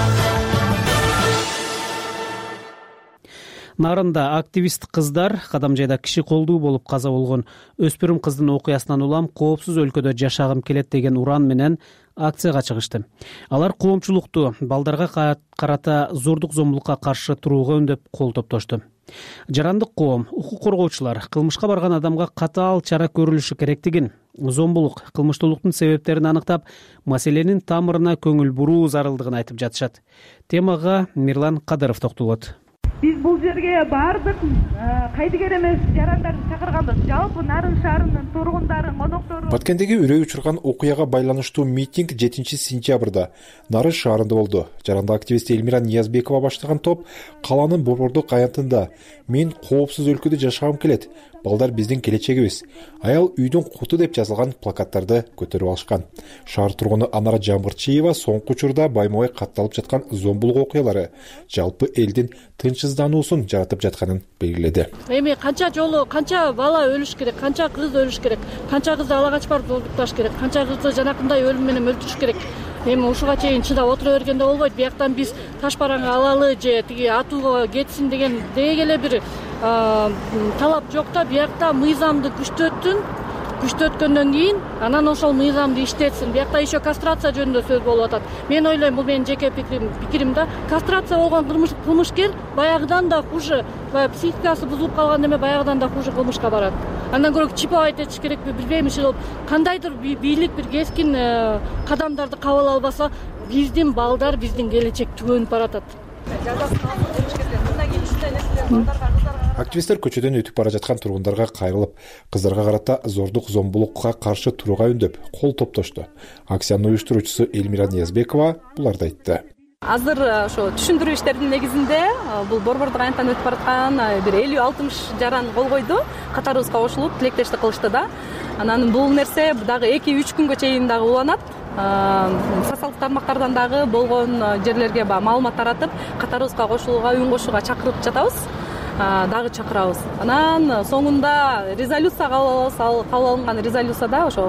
Нарында активист кыздар Кадамжайда киши колдуу болуп каза болгон өспүрүм кыздын окуясынан улам коопсуз өлкөдө жашагым келет деген уран менен акцияга чыгышты. Алар коомчулукту балдарга карата зордук зомбулукка каршы турууга үндөп кол топтошту. Жарандык коом, укук коргоочулар кылмышка барган адамга катаал чара көрүлүшү керектигин, зомбулук, кылмыштуулуктун себептерин аныктап, маселенин тамырына көңүл буруу зарылдыгын айтып жатышат. Темага Мирлан Кадыров токтолот. Биз бул жерге бардык кайдыгер эмес жарандарды чакырганбыз. Жалпы Нарын шаарынын тургундары, коноктору. Баткендеги үрөй учурган окуяга байланыштуу митинг жетинчи сентябрда Нарын шаарында болду. Жарандык активист Элмира Ниязбекова баштаган топ каланын борбордук аянтында "Мен коопсуз өлкөдө жашагым келет. Балдар биздин келечегибиз. Аял үйдүн куту" деп жазылган плакаттарды көтөрүп алышкан. Шаар тургуну Анара Жамгырчиева соңку учурда байма-бай катталып жаткан зомбулук окуялары жалпы элдин тынчсыздануусун жаратып жатканын белгиледи. Эми канча жолу канча бала өлүш керек, канча кыз өлүш керек, канча кызды ала качпар жолдукташ керек, канча кызды жанакындай өлүм менен өлтүрүш керек. Эми ушуга чейин чыдап отура бергенде болбойт. Бияктан биз таш бараңга алалы же тиги атууга кетсин деген деги эле бир талап жок да. Биякта мыйзамды күчтөттүн, күчтөткөндөн кийин анан ошол мыйзамды иштетсин. Биякта еще кастрация жөнүндө сөз болуп атат. Мен ойлойм, бул менин жеке пикирим, пикирим да. Кастрация болгон кылмышкер баягыдан да хуже, психикасы бузулуп калган эме баягыдан да хуже кылмышка барат. Андан көрө чиповать этиш керекпи, билбейм, иши кандайдыр бийлик бир кескин кадамдарды кабыл албаса, биздин балдар, биздин келечек түгөнүп баратат. Активисттер көчөдөн өтүп бара жаткан тургундарга кайрылып, кыздарга карата зордук зомбулукка каршы турууга үндөп кол топтошту. Акциянын уюштуруучусу Элмира Ниязбекова буларды айтты. Азыр ошо түшүндүрүү иштеринин негизинде бул борбордук аянттан өтүп бараткан бир элүү алтымыш жаран кол койду, катарыбызга кошулуп тилектештик кылышты да. Анан бул нерсе дагы эки үч күнгө чейин дагы уланат. Социалдык тармактардан дагы болгон жерлерге маалымат таратып, катарыбызга кошулууга, үн кошууга чакырып жатабыз. Дагы чакырабыз. Анан соңунда резолюция кабыл алынган резолюцияда ошо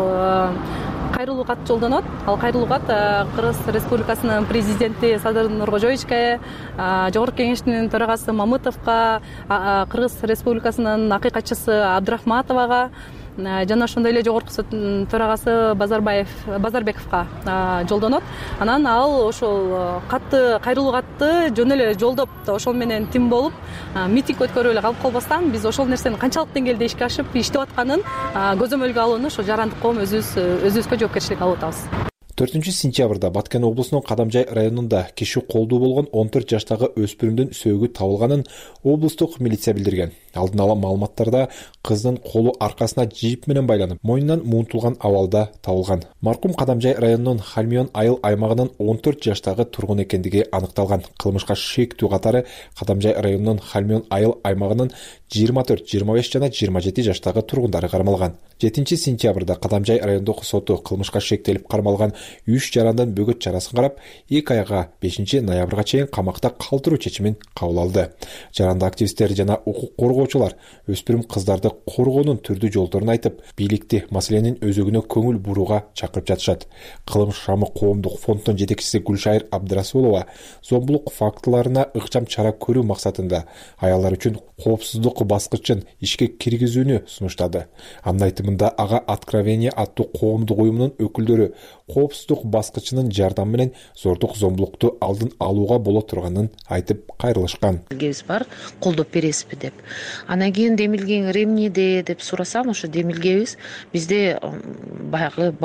кайрылуу кат жолдонот. Ал кайрылуу кат Кыргыз Республикасынын президенти Садыр Нуркожоевичке, Жогорку Кеңештин төрагасы Мамытовго, Кыргыз Республикасынын акыйкатчысы Абдрахматовага жана ошондой эле жогорку соттун төрагасы Базарбаев Базарбековго жолдонот. Анан ал ошол катты, кайрылуу катты жөн эле жолдоп, ошол менен тим болуп, митинг өткөрүп эле калып калбастан, биз ошол нерсени канчалык деңгээлде ишке ашып иштеп атканын көзөмөлгө алууну ошо жарандык коом өзүбүз өзүбүзгө жоопкерчилик алып атабыз. төртүнчү сентябрда Баткен облусунун Кадамжай районунда киши колдуу болгон он төрт жаштагы өспүрүмдүн сөөгү табылганын облустук милиция билдирген. Алдын ала маалыматтарда кыздын колу аркасына жип менен байланып, мойнунан муунтулган абалда табылган. Маркум Кадамжай районунун Хальмион айыл аймагынын он төрт жаштагы тургун экендиги аныкталган. Кылмышка шектүү катары Кадамжай районунун Хальмион айыл аймагынын жыйырма төрт, жыйырма беш жана жыйырма жети жаштагы тургундары кармалган. жетинчи сентябрда Кадамжай райондук соту кылмышка шектелип кармалган үч жарандан бөгөт чарасын карап, эки айга бешинчи ноябрга чейин камакта калтыруу чечимин кабыл алды. Жаранды активисттер жана укук коргоочулар өспүрүм кыздарды коргоонун түрдүү жолдорун айтып, бийликти маселенин өзөгүнө көңүл бурууга чакырып жатышат. Кылым шамы коомдук фонддун жетекчиси Гүлшайыр Абдрасулова зомбулук фактыларына ыкчам чара көрүү максатында аялдар үчүн коопсуздук баскычын ишке киргизүүнү сунуштады. Анын айтымында ага Откровение аттуу коомдук уюмунун өкүлдөрү коопсуздук баскычынын жардамы менен зордук зомбулукту алдын алууга боло турганын айтып кайрылышкан. Демилгебиз бар, колдоп бересизби деп. Анан кийин демилгең эмнеде деп сурасам, ошо демилгебиз бизде баягы баш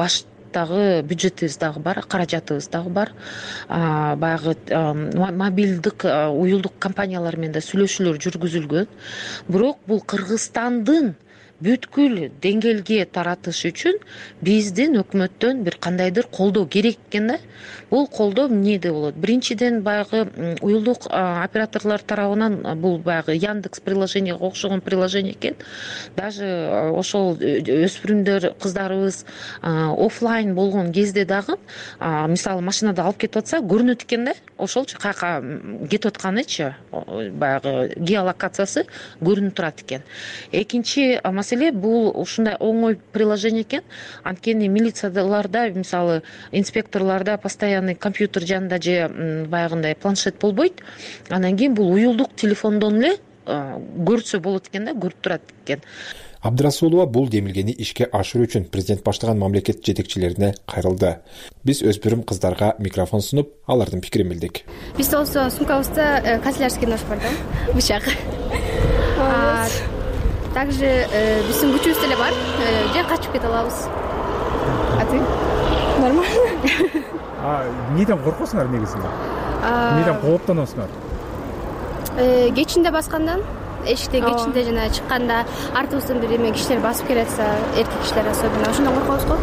дагы бюджетибиз дагы бар, каражатыбыз дагы бар. Баягы мобилдик уюлдук компаниялар менен да сүйлөшүүлөр жүргүзүлгөн. Бирок бул Кыргызстандын бүткүл деңгээлге таратыш үчүн биздин өкмөттөн бир кандайдыр колдоо керек экен да. Бул колдоо эмнеде болот? Биринчиден баягы уюлдук операторлор тарабынан бул баягы Яндекс приложениеге окшогон приложение экен. Даже ошол өспүрүмдөр кыздарыбыз офлайн болгон кезде дагы мисалы машинада алып кетип атса көрүнөт экен да. Ошолчу каяка кетип атканычы баягы геолокациясы көрүнүп турат экен. Экинчи маселе бул ушундай оңой приложение экен. Анткени милицияларда мисалы инспекторлордо постоянный компьютер жанында же баягындай планшет болбойт. Анан кийин бул уюлдук телефондон эле көрсө болот экен да, көрүп турат экен. Абдрасулова бул демилгени ишке ашыруу үчүн президент баштаган мамлекет жетекчилерине кайрылды. Биз өспүрүм кыздарга микрофон сунуп, алардын пикирин билдик. Бизде болсо сумкабызда канцелярский нож бар да, бычак. Также биздин күчүбүз деле бар, же качып кете алабыз. А ты? Нормально. А эмнеден коркосуңар негизинде? Эмнеден кооптоносуңар? Э, кечинде баскандан, эшиктен кечинде жана чыкканда артыбыздан бир эме кишилер басып келатса, эркек кишилер особенно ошондон коркобуз го.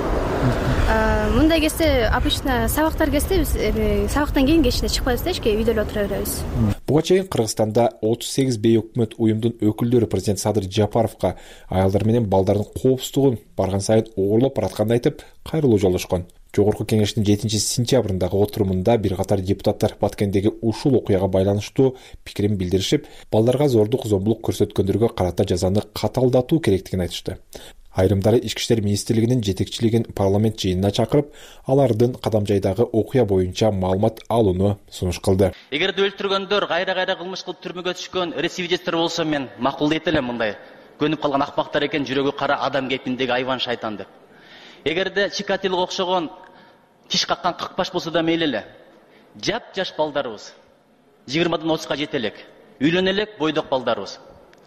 Мындай кезде обычно сабактар кезде биз сабактан кийин кечинде чыкпайбыз да, эшикке үйдө эле отура беребиз. Буга чейин Кыргызстанда отуз сегиз бейөкмөт уюмдун өкүлдөрү президент Садыр Жапаровго аялдар менен балдардын коопсуздугун барган сайын оорлоп баратканын айтып, кайрылуу жолдошкон. Жогорку кеңештин жетинчи сентябрындагы отурумунда бир катар депутаттар Баткендеги ушул окуяга байланыштуу пикирин билдиришип, балдарга зордук, зомбулук көрсөткөндөргө карата жазаны каталдатуу керектигин айтышты. Айрымдары Ички иштер министрлигинин жетекчилигин парламент жыйынына чакырып, алардын Кадамжайдагы окуя боюнча маалымат алууну сунуш кылды. Эгерде өлтүргөндөр кайра-кайра кылмыш кылып түрмөгө түшкөн рецидивисттер болсо, мен макулдайт элем мындай. Көнүп калган акмактар экен, жүрөгү кара адам кепиндеги айван шайтан деп. Эгерде Чикатилге окшогон тиш каккан какпаш болсо да мейли эле. Жап-жаш балдарыбыз жыйырмадан отузга жете элек, үйлөнө элек бойдок балдарыбыз.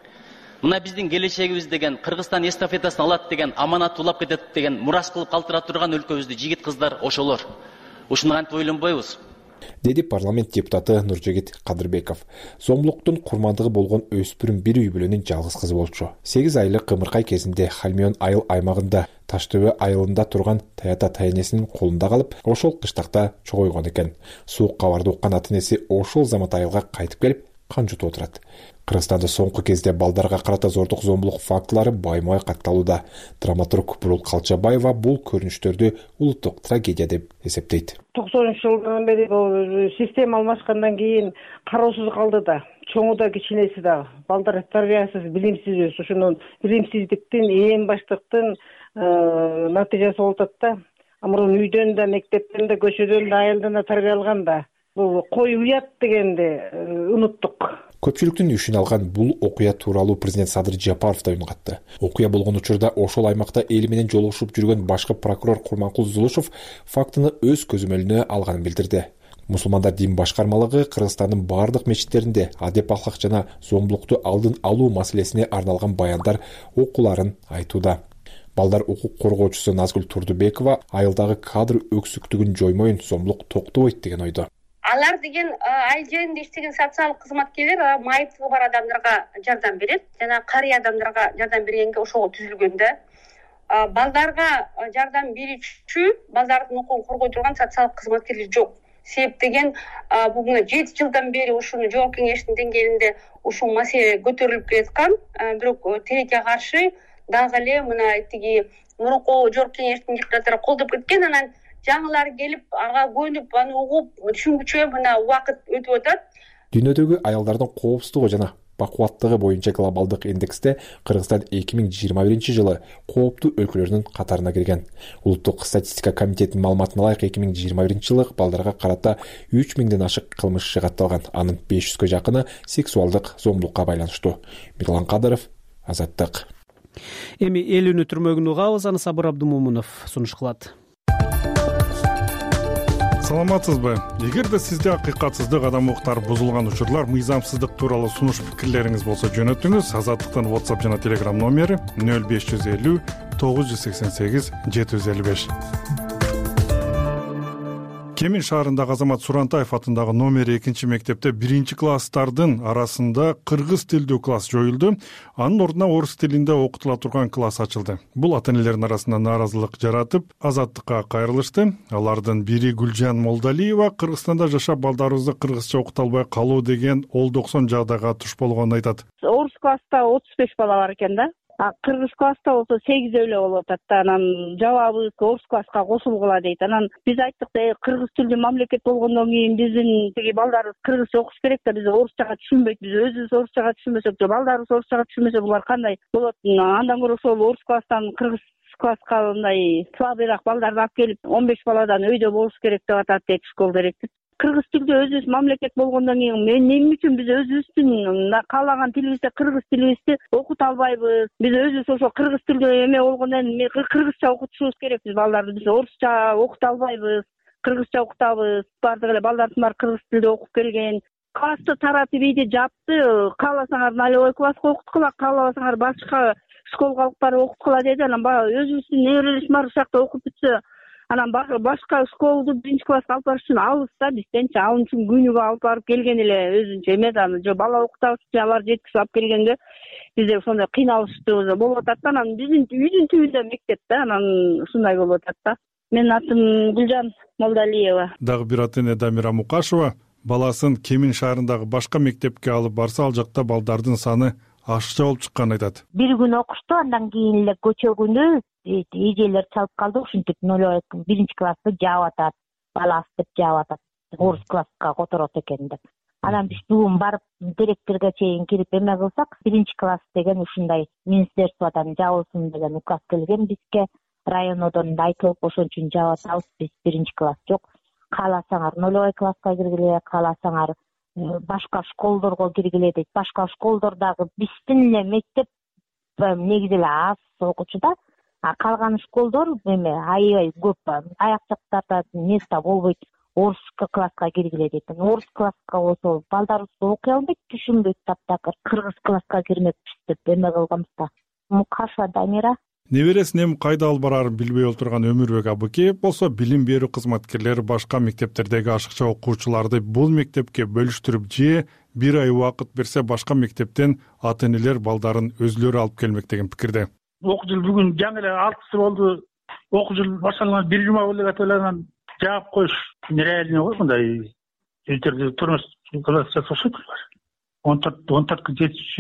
Мына биздин келечегибиз деген, Кыргызстан эстафетасын алат деген, аманат улап кетет деген мурас кылып калтыра турган өлкөбүздү жигит кыздар ошолор. Ушуну кантип ойлонбойбуз? Деди парламент депутаты Нуржегит Кадырбеков. Зомбулуктун курмандыгы болгон өспүрүм бир үй бүлөнүн жалгыз кызы болчу. сегиз айлык кымыркай кезинде Хальмион айыл аймагында Таштөбө айылында турган Таята тайнесинин колунда калып, ошол кыштакта чогойгон экен. Суук кабарды уккан ата энеси ошол замат айылга кайтып келип, кан жутуп отурат. Кыргызстанда соңку кезде балдарга карата зордук, зомбулук фактылары байма-бай катталууда. Драматург Бурул Калчабаева бул көрүнүштөрдү улуттук трагедия деп эсептейт. токсонунчу жылдан бери бул система алмашкандан кийин кароосуз калды да, чоңу да кичинеси да. Балдар тарбиясыз, билимсиз, ошонун билимсиздиктин, ээн баштыктын натыйжасы болуп атат да. Мурун үйдөн да, мектептен да, көчөдөн да, айылдан да тарбия алган да. Бул кой уят дегенди унуттук. Көпчүлүктүн үшүн алган бул окуя тууралуу президент Садыр Жапаров да үн катты. Окуя болгон учурда ошол аймакта эл менен жолугушуп жүргөн башкы прокурор Курманкул Зулушев фактыны өз көзөмөлүнө алганын билдирди. Мусулмандар дин башкармалыгы Кыргызстандын бардык мечиттеринде адеп ахлак жана зомбулукту алдын алуу маселесине арналган баяндар окууларын айтууда. Балдар укук коргоочусу Назгүл Турдубекова айылдагы кадр өксүктүгүн жоймоюн, зомбулук токтобойт деген ойдо. Алар деген айыл жайында иштеген социалдык кызматкерлер майыптыгы бар адамдарга жардам берет жана карый адамдарга жардам бергенге ошого түзүлгөн да. Балдарга жардам берүүчү, балдардын укугун коргой турган социалдык кызматкерлер жок. Себеп деген бүгүн жети жылдан бери ушуну жогорку кеңештин деңгээлинде ушул маселе көтөрүлүп келаткан, бирок тилекке каршы дагы эле мына тиги мурунку жогорку кеңештин депутаттары колдоп кеткен, анан жаңылар келип ага көнүп, аны угуп, түшүнгүчө мына убакыт өтүп атат. Дүйнөдөгү аялдардын коопсуздугу жана бакубаттыгы боюнча глобалдык индексте Кыргызстан эки миң жыйырма биринчи жылы кооптуу өлкөлөрдүн катарына кирген. Улуттук статистика комитетинин маалыматына ылайык эки миң жыйырма биринчи жылы балдарга карата үч миңден ашык кылмыш катталган. Анын беш жүзгө жакыны сексуалдык зомбулукка байланыштуу. Мирлан Кадыров, Азаттык. Эми эл үнү түрмөгүн угабыз, аны Сабыр Абдумомунов сунуш кылат. Саламатсызбы? Эгерде сизде акыйкатсыздык, адам укуктары бузулган учурлар, мыйзамсыздык тууралуу сунуш пикирлериңиз болсо жөнөтүңүз. Азаттыктын WhatsApp жана Telegram номери нөл беш жүз элүү тогуз жүз сексен сегиз жети жүз элүү беш. Кемин шаарындагы Азамат Сурантаев атындагы номер экинчи мектепте биринчи класстардын арасында кыргыз тилдүү класс жоюлду. Анын ордуна орус тилинде окутула турган класс ачылды. Бул ата-энелердин арасында нааразылык жаратып, Азаттыкка кайрылышты. Алардын бири Гүлжан Молдалиева Кыргызстанда жашап балдарыбызды кыргызча окута албай калуу деген олдоксон жагдайга туш болгонун айтат. Орус класста отуз беш бала бар экен да. Кыргыз класста болсо сегиздөө эле болуп атат да. Анан жабабыз орус класска кошулгула дейт. Анан биз айттык да, кыргыз тилдүү мамлекет болгондон кийин биздин тиги балдарыбыз кыргызча окуш керек да, биз орусчага түшүнбөйт. Биз өзүбүз орусчага түшүнбөсөк, балдарыбыз орусчага түшүнбөсө булар кандай болот? Андан көрө ошол орус класстан кыргыз класска мындай слабыйраак балдарды алып келип, он беш баладан өйдө болуш керек деп атат дейт школ директор. Кыргыз тилдүү өзүбүз мамлекет болгондон кийин эмне үчүн биз өзүбүздүн каалаган тилибизде, кыргыз тилибизди окута албайбыз? Биз өзүбүз ошо кыргыз тилдүү эме болгондон кийин кыргызча окутушубуз керек биз балдарды. Биз орусча окута албайбыз, кыргызча окутабыз. Баардыгы эле балдардын баары кыргыз тилде окуп келген. Классты таратып ийди жапты. Кааласаңар нолевой класска окуткула, каалабасаңар башка школго алып барып окуткула деди. Анан баягы өзүбүздүн неберелерибиз бар ушул жакта окуп бүтсө, анан башка школду биринчи класска алып барыш үчүн алыс да бизденчи. Ал үчүн күнүгө алып барып келген эле өзүнчө эме да, жо бала окутабыз, алар жеткизип алып келгенде бизде ошондой кыйналыштуу болуп атат да. Анан биздин үйдүн түбүндө мектеп да, анан ушундай болуп атат да. Менин атым Гүлжан Молдалиева. Дагы бир ата-эне Дамира Мукашева баласын Кемин шаарындагы башка мектепке алып барса, ал жакта балдардын саны ашыкча болуп чыкканын айтат. Бир күн окушту, андан кийин эле көчөгүнү эжелер чалып калды. Ушинтип нолевой биринчи классты жаап атат, баласы деп жаап атат, орус класска которот экен деп. Анан биз бүгүн барып директорго чейин кирип эме кылсак, биринчи класс деген ушундай министерстводон жабылсын деген указ келген бизге, районодон айтылып, ошон үчүн жаап атабыз. Биз биринчи класс жок. Кааласаңар нолевой класска киргиле, кааласаңар башка школдорго киргиле дейт. Башка школдордагы биздин эле мектеп негизи эле аз окуучу да. А калган школдор эме аябай көп, аяк жактарда место болбойт. Орус класска киргиле дейт. Орус класска болсо балдарыбыз окуй албайт, түшүнбөйт таптакыр. Кыргыз класска кирмекпиз деп эме кылганбыз да. Мукашева Дамира. Небересин эми кайда алып барарын билбей отурган Өмүрбек Абыкеев болсо билим берүү кызматкерлери башка мектептердеги ашыкча окуучуларды бул мектепке бөлүштүрүп же бир ай убакыт берсе башка мектептен ата-энелер балдарын өзүлөрү алып келмек деген пикирде. Окуу жыл бүгүн жаңы эле алтысы болду. Окуу жыл башталган бир жума болду деп ойлогон жаап коюш нереально го, мындай өтөрдү турмуш кылып жасашат. он төрт он төрт жетинчи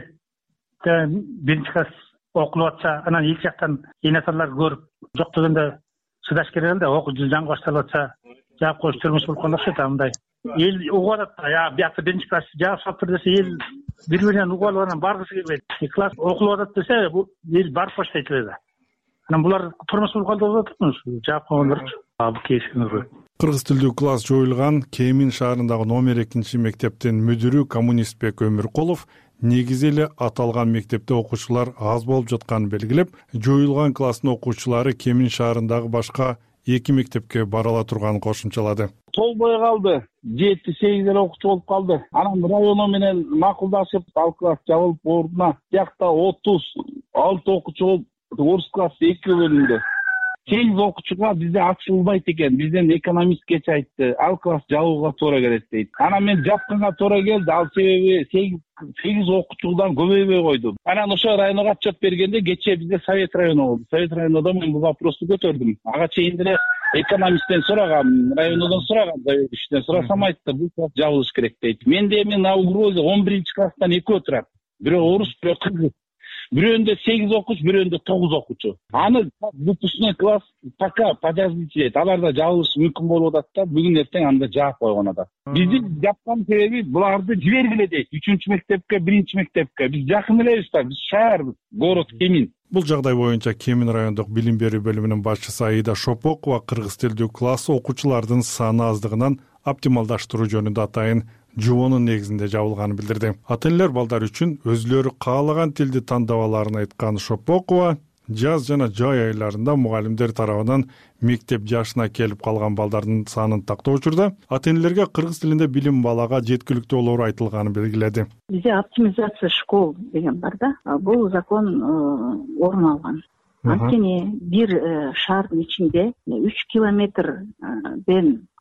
мектепте биринчи класс окулуп атса, анан эки жактан эне аталар көрүп, жок дегенде чыдаш керек эле да, окуу жыл жаңы башталып атса, жаап коюш турмуш болуп калат да мындай. Эл угуп атат да, я биякта биринчи класс жаап салыптыр десе, эл бири биринен угуп алып анан баргысы келбейт. Класс окулуп атат десе, бул эл барып баштайт эле да. Анан булар турмуш болуп калды деп атат, жаап койгондорчу. Абы кейсиңер. Кыргыз тилдүү класс жоюлган Кемин шаарындагы номер экинчи мектептин мүдүрү Коммунистбек Өмүркулов негизи эле аталган мектепте окуучулар аз болуп жатканын белгилеп, жоюлган класстын окуучулары Кемин шаарындагы башка эки мектепке бара ала турганын кошумчалады. Толбой калды, жети сегиз эле окуучу болуп калды. Анан районо менен макулдашып, ал класс жабылып ордуна биякта отуз алты окуучу болуп, орус классы эки бөлүндү. сегиз окуучуга бизде ачылбайт экен. Бизден экономистке айтты, ал класс жабууга туура келет дейт. Анан мен жапканга туура келди, ал себеби сегиз окуучудан көбөйбөй койду. Анан ошо районго отчет бергенде кечээ бизде совет району болду. Совет районунда мен бул вопросту көтөрдүм. Ага чейин деле экономисттен сурагам, районодон сурагам, заведующийден сурасам айтты, бул класс жабылыш керек дейт. Менде эми на угрозе он биринчи класстан экөө турат. Бирөө орус, бирөө кыргыз. Бирөөндө сегиз окуучу, бирөөндө тогуз окуучу. Аны выпускной класс пока подождите, аларда жабылышы мүмкүн болуп атат да, бүгүн эртең анда жаап койгон атат. Биздин жапкан себеби буларды жибергиле дейт. үчүнчү мектепке, биринчи мектепке. Биз жакын элебиз да, биз шаарбыз, город Кемин. Бул жагдай боюнча Кемин райондук билим берүү бөлүмүнүн башчысы Аида Шопокова кыргыз тилдүү класс окуучулардын саны аздыгынан оптималдаштыруу жөнүндө атайын жобонун негизинде жабылганын билдирди. Ата-энелер балдар үчүн өзүлөрү каалаган тилди тандап аларын айткан Шопокова жаз жана жай айларында мугалимдер тарабынан мектеп жашына келип калган балдардын санын тактоо учурда ата-энелерге кыргыз тилинде билим балага жеткиликтүү болоору айтылганын белгиледи. Бизде оптимизация школ деген бар да. Бул закон орун алган. Анткени бир шаардын ичинде үч километрден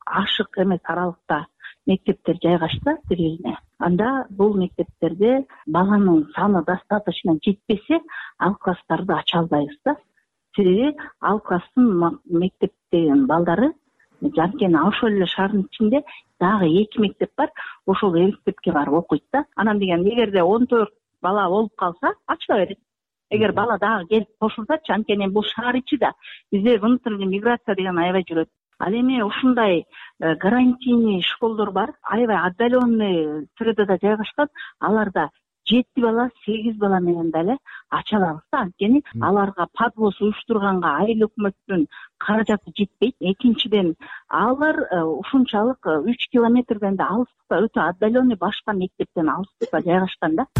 ашык эмес аралыкта мектептер жайгашса тил илине, анда бул мектептерде баланын саны достаточно жетпесе ал класстарды ача албайбыз да. Себеби ал класстын мектептеген балдары анткени ошол эле шаардын ичинде дагы эки мектеп бар, ошол эки мектепке барып окуйт да. Анан деген эгерде он төрт бала болуп калса ачыла берет. Эгер бала дагы келип кошулсачы, анткени бул шаар ичи да, бизде внутренний миграция деген аябай жүрөт. Ал эми ушундай гарантийный школдор бар, аябай отдаленный средада жайгашкан, аларда жети бала, сегиз бала менен деле ача алабыз да, анткени аларга подвоз уюштурганга айыл өкмөттүн каражаты жетпейт. Экинчиден, алар ушунчалык үч километрден да алыстыкта, өтө отдаленный башка мектептен алыстыкта жайгашкан да.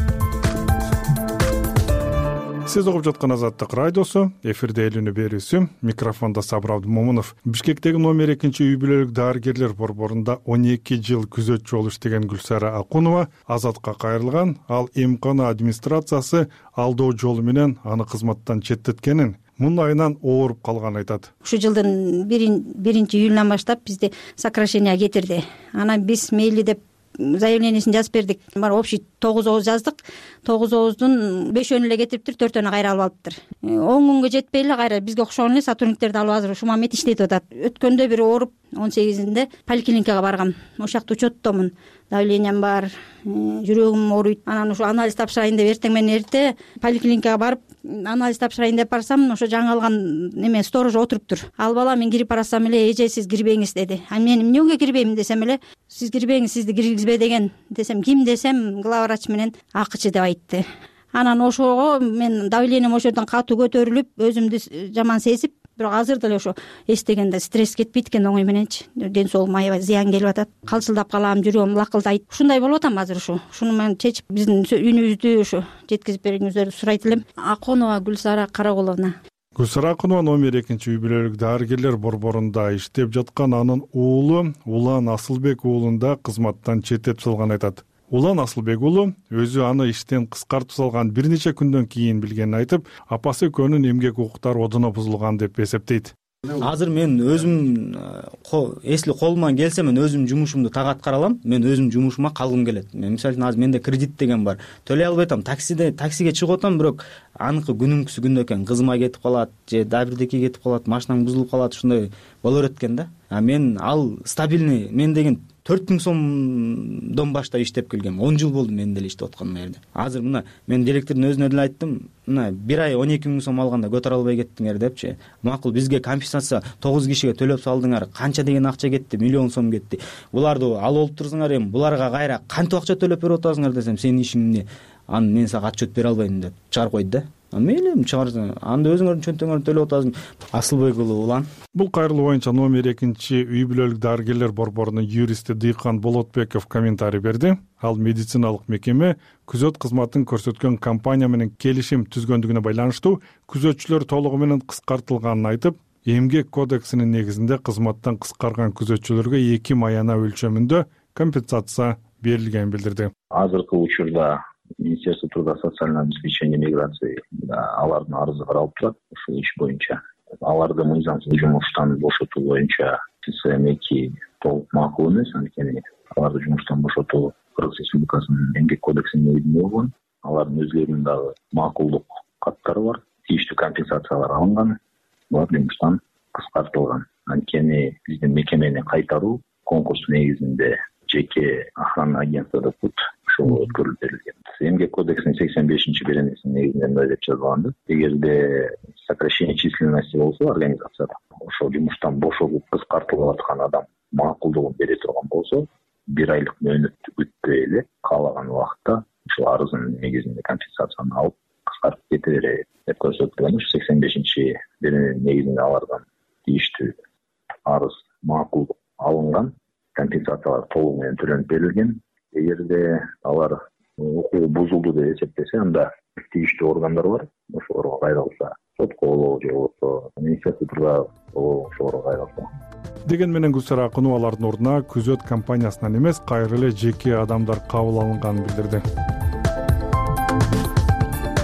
Сиз угуп жаткан Азаттык радиосу, эфирде Эл үнү берүүсү, микрофондо Сабыр Абдымомунов. Бишкектеги номер экинчи үй бүлөлүк дарыгерлер борборунда он эки жыл күзөтчү болуп иштеген Гүлсара Акунова азатка кайрылган. Ал эмкана администрациясы алдоо жолу менен аны кызматтан четтеткенин, мун айынан ооруп калганын айтат. Ушу жылдын биринчи июлунан баштап бизди сокращение кетирди. Анан биз мейли деп заявлениесин жазып бердик. Бар общий тогуз ооз жаздык. тогуз ооздун бешөөнү эле кетириптир, төртөөнү кайра алып алыптыр. он күнгө жетпей эле кайра бизге окшогон эле сотрудниктерди алып азыр ушу момент иштетип атат. Өткөндө бир ооруп он сегизинде поликлиникага баргам. Ошол жакта учеттомун. Давлениям бар, жүрөгүм ооруйт. Анан ушу анализ тапшырайын деп эртең менен эрте поликлиникага барып анализ тапшырайын деп барсам, ошо жаңы алган неме сторож отуруптур. Ал бала мен кирип барасам эле эже сиз кирбеңиз деди. А мен эмнеге кирбейм десем эле, сиз кирбеңиз, сизди киргизбе деген. Десем ким десем, главврач менен акчы деп айтты. Анан ошого мен давлением ошол жерден катуу көтөрүлүп, өзүмдү жаман сезип, бирок азыр деле ошо эстегенде стресс кетпейт экен оңой мененчи. Ден соолугума аябай зыян келип атат. Калчылдап калам, жүрөгүм лакылдайт. Ушундай болуп атам азыр ушу. Шуну мен чечип, биздин үнүбүздү ушу жеткизип бериңиздер сурайт элем. Акунова Гүлсара Карагуловна. Гүлсара Акунова номер экинчи үй бүлөлүк дарыгерлер борборунда иштеп жаткан анын уулу Улан Асылбек уулунда кызматтан четтетип салганын айтат. Улан Асылбек уулу өзү аны иштен кыскартып салган бир нече күндөн кийин билгенин айтып, апасы экөөнүн эмгек укуктары одоно бузулган деп эсептейт. Азыр мен өзүм эсли колуман келсе мен өзүм жумушумду так аткара алам. Мен өзүм жумушума калгым келет. Мен мисалы үчүн азыр менде кредит деген бар. Төлөй албай атам. Таксиде таксиге чыгып атам, бирок аныкы күнүмкүсү күндө экен. Кызыма кетип калат, же дагы бирдеке кетип калат, машинам бузулуп калат, ушундай боло берет экен да. А мен ал стабильный, мен деген төрт миң сомдон баштап иштеп келгем. он жыл болду мен деле иштеп атканыма жерде. Азыр мына мен директордун өзүнө деле айттым, мына бир ай он эки миң сом алганда көтөрө албай кеттиңер депчи. Макул, бизге компенсация тогуз кишиге төлөп салдыңар. Канча деген акча кетти? Миллион сом кетти. Буларды ал алып турсуңар, эми буларга кайра кантип акча төлөп берип атасыңар десем, сенин ишиң эмне? Аны мен сага отчет бере албайм деп чыгарып койду да. Мейлим чыгарсың, анда өзүңөрдүн чөнтөгүңөрдү төлөп атасың. Асылбек уулу Улан. Бул кайрылуу боюнча номер экинчи үй бүлөлүк дарыгерлер борборунун юристи Дыйкан Болотбеков комментарий берди. Ал медициналык мекеме күзөт кызматын көрсөткөн компания менен келишим түзгөндүгүнө байланыштуу күзөтчүлөр толугу менен кыскартылганын айтып, эмгек кодексинин негизинде кызматтан кыскарган күзөтчүлөргө эки маяна өлчөмүндө компенсация берилгенин билдирди. Азыркы учурда Министерство труда, социального обеспечения и миграции алардын арызы каралып турат ушул иш боюнча. Аларды мыйзамсыз жумуштан бошотуу боюнча эм эки толук макул эмес, анткени аларды жумуштан бошотуу Кыргыз Республикасынын эмгек кодексинин негизинде болгон. Алардын өзлөрүнүн дагы макулдук каттары бар, тийиштүү компенсациялар алынган, булар жумуштан кыскартылган. Анткени биздин мекемени кайтаруу конкурс негизинде жеке охранный агентство деп коет, ошол өткөрүлүп берилген. Эмгек кодексинин сексен бешинчи беренесинин негизинде мындай деп жазылган. Эгерде сокращение численности болсо организацияда, ошол жумуштан бошотуп кыскартылып аткан адам макулдугун бере турган болсо, бир айлык мөөнөттү күтпөй эле каалаган убакытта ушул арызынын негизинде компенсацияны алып кыскартып кете берет деп көрсөтүлгөн. Ушу сексен бешинчи берененин негизинде алардан тийиштүү арыз макулдук алынган, компенсациялар толугу менен төлөнүп берилген. Эгерде алар укугу бузулду деп эсептесе, анда тийиштүү органдар бар, ошолорго кайрылса, сотко болобу же болбосо Министерство труда ошолорго кайрылса. Деген менен Гүлсара Акуновалардын ордуна күзөт компаниясынан эмес, кайра эле жеке адамдар кабыл алынганын билдирди.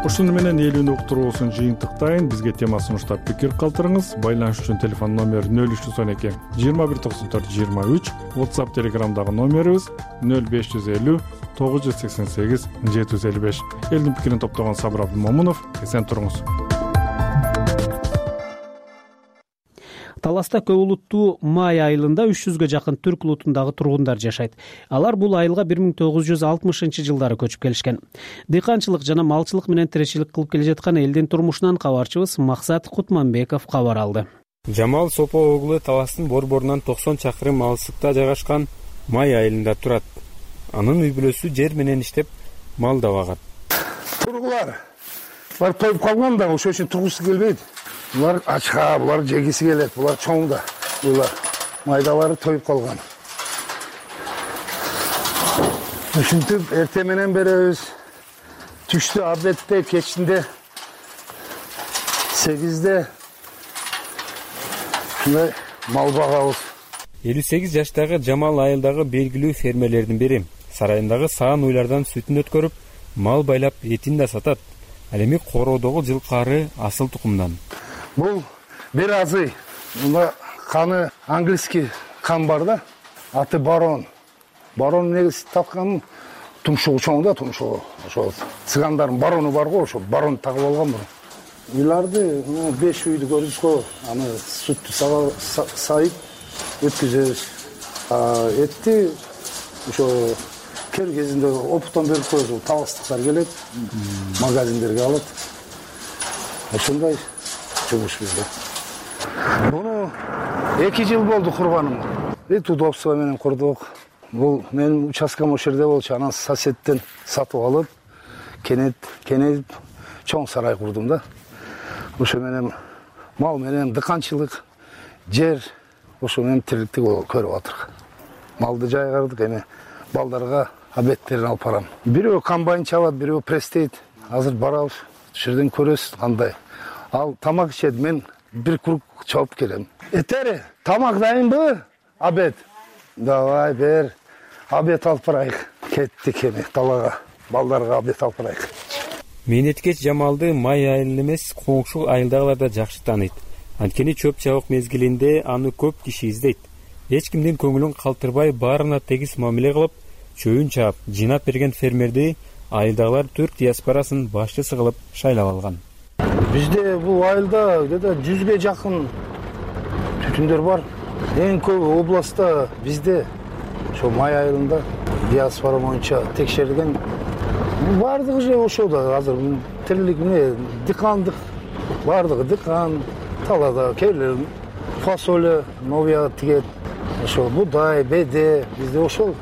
ушуну менен элүүнү уктуруусун жыйынтыктайын. Бизге тема сунуштап пикир калтырыңыз. Байланыш үчүн телефон номер нөл үч жүз он эки жыйырма бир токсон төрт жыйырма үч, WhatsApp Telegramдагы номерибиз нөл беш жүз элүү тогуз жүз сексен сегиз жети жүз элүү беш. Элдин пикирин топтогон Сабыр Абдымомунов. Эсен туруңуз. Таласта көп улуттуу май айылында үч жүзгө жакын түрк улутундагы тургундар жашайт. Алар бул айылга бир миң тогуз жүз алтымышынчы жылдары көчүп келишкен. Дыйканчылык жана малчылык менен тиричилик кылып келе жаткан элдин турмушунан кабарчыбыз Максат Кутманбеков кабар алды. Жамал Сопо оглу Таластын борборунан токсон чакырым алыстыкта жайгашкан май айылында турат. Анын үй бүлөсү жер менен иштеп, мал да багат. Тургулар бар тоюп калган да, ошол үчүн тургусу келбейт. Булар ачка, булар жегиси келет, булар чоң да. Булар майдалары тоюп калган. Ушинтип эртең менен беребиз. Түштү обедте, кечинде сегизде ушундай мал багабыз. элүү сегиз жаштагы Жамал айылдагы белгилүү фермерлердин бири. Сарайындагы саан уйлардан сүтүн өткөрүп, мал байлап этин да сатат. Ал эми короодогу жылкары асыл тукумдан. Бул бир азый. Мында каны английский кан бар да. Аты барон. Барон негизи тапкан тумшугу чоң да, тумшугу. Ошо цыгандардын барону бар го, ошо барон тагып алган бул. Уйларды беш үйдү көрүбүз го. Аны сүттү сайып өткүзөбүз. Этти ошо кер кезинде оптон берип коебуз. Таластыктар келет, магазиндерге алат. Ошондой жумуш бизде. Муну эки жыл болду курганым. Эт удобство менен курдук. Бул менин участкам ошол жерде болчу. Анан соседтен сатып алып, кенет кенет чоң сарай курдум да. Ошо менен мал менен дыканчылык, жер, ошо менен тириликти көрүп атырк. Малды жайгардык, эми балдарга обедтерин алып барам. Бирөө комбайн чабат, бирөө престейт. Азыр барабыз, ошол жерден көрөсүз кандай. Ал тамак ичет, мен бир круг чабып келем. Этери, тамак дайынбы? Обед. Давай бер. Обед алып барайык. Кеттик эми талага. Балдарга обед алып барайык. Мейнеткеч Жамалды май айылы эмес, коңшу айылдагылар да жакшы тааныйт. Анткени чөп чабык мезгилинде аны көп киши издейт. Эч кимдин көңүлүн калтырбай, баарына тегиз мамиле кылып, чөйүн чаап, жыйнап берген фермерди айылдагылар түрк диаспорасын башчысы кылып шайлап алган. Бизде бул айылда где-то жүзгө жакын түтүндөр бар. Эң көп областта бизде ошо май айылында диаспора боюнча текшерилген. Бардыгы же ошол да азыр тирилик эмне, дыкандык, бардыгы дыкан, талада кейлер фасоле, новия тигет, ошо будай, беде, бизде ошол.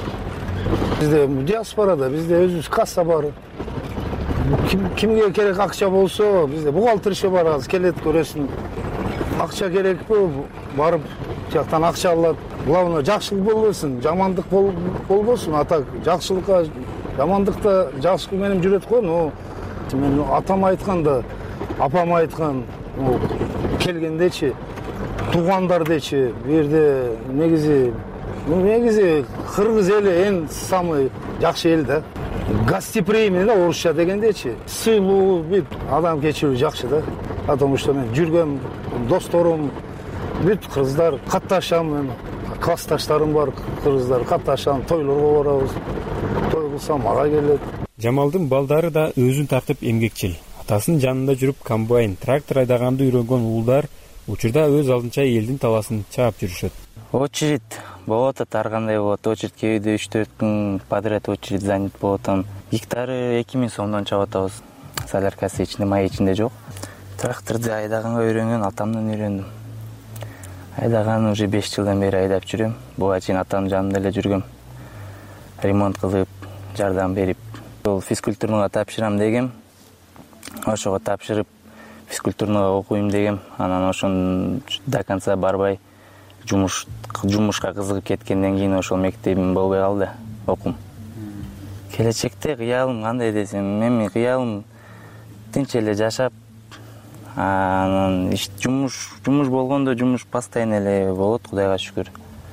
Бизде диаспорада бизде өзүбүз касса бар. Ким, кимге керек акча болсо, бизде бухгалтер иши бар, азыр келет көрөсүң. Акча керекпи, барып жактан акча алат. Главное жакшылык болбосун, жамандык бол, болбосун. Ата жакшылыкка, жамандыкта жакшылык менен жүрөт го. Но мен атам айтканда, апам айткан, келгендечи, туугандардечи, бу жерде негизи негизи кыргыз эли эң самый жакшы эл да. Гостеприимный да орусча дегендечи. Сыйлуу, бүт адам кечирүү жакшы да. Потому что мен жүргөм, досторум, бүт кыргыздар катташам, мен классташтарым бар кыргыздар, катташам, тойлорго барабыз. Той кылсам ага келет. Жамалдын балдары да өзүн тартып эмгекчил. Атасынын жанында жүрүп комбайн, трактор айдаганды үйрөнгөн уулдар учурда өз алдынча элдин таласын чаап жүрүшөт. Очередь болот, ар кандай болот. Очередь кээ бирде үч төрт күн подряд очередь занят болот. Гектары эки миң сомдон чабып атабыз. Соляркасы ичинде, май ичинде жок. Тракторду айдаганга үйрөнгөн атамдан үйрөндүм. Айдаган уже беш жылдан бери айдап жүрөм. Буга чейин атамдын жанында эле жүргөм. Ремонт кылып, жардам берип, бул физкультурнуга тапшырам дегем. Ошого тапшырып, физкультурнуга окуйм дегем. Анан ошон до конца барбай, жумуш жумушка кызыгып кеткенден кийин ошол мектебим болбой калды, окум. Келечекте кыялым кандай десем, эми кыялым тинч эле жашап, анан иш жумуш жумуш болгондо жумуш постоянно эле болот, Кудайга шүгүр.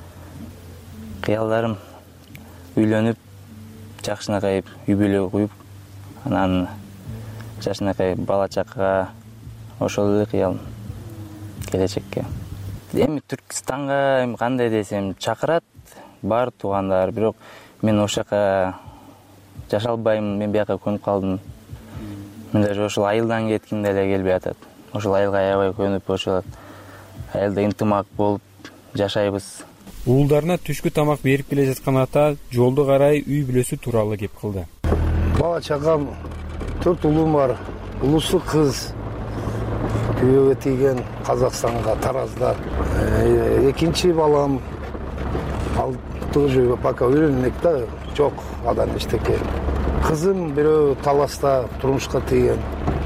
Кыялдарым үйлөнүп, жакшынакай үй бүлө куюп, анан жашынакай бала чакага ошол эле кыялым келечекке. Эми Түркстанга эми кандай десем, чакырат бар туугандар, бирок мен ошол жака жашай албайм, мен бияка көнүп калдым. Мен даже ошол айылдан кетким деле келбей атат. Ошол айылга аябай көнүп ошол айылда ынтымак болуп жашайбыз. Уулдарына түшкү тамак берип келе жаткан ата жолду карай үй бүлөсү тууралуу кеп кылды. Бала чагам төрт уулум бар. Улусу кыз. Күйөөгө тийген Казакстанга, Таразда. Экинчи балам ал тоже пока үйрөнмек да, жок адан эчтеке. Кызым бирөө Таласта турмушка тийген.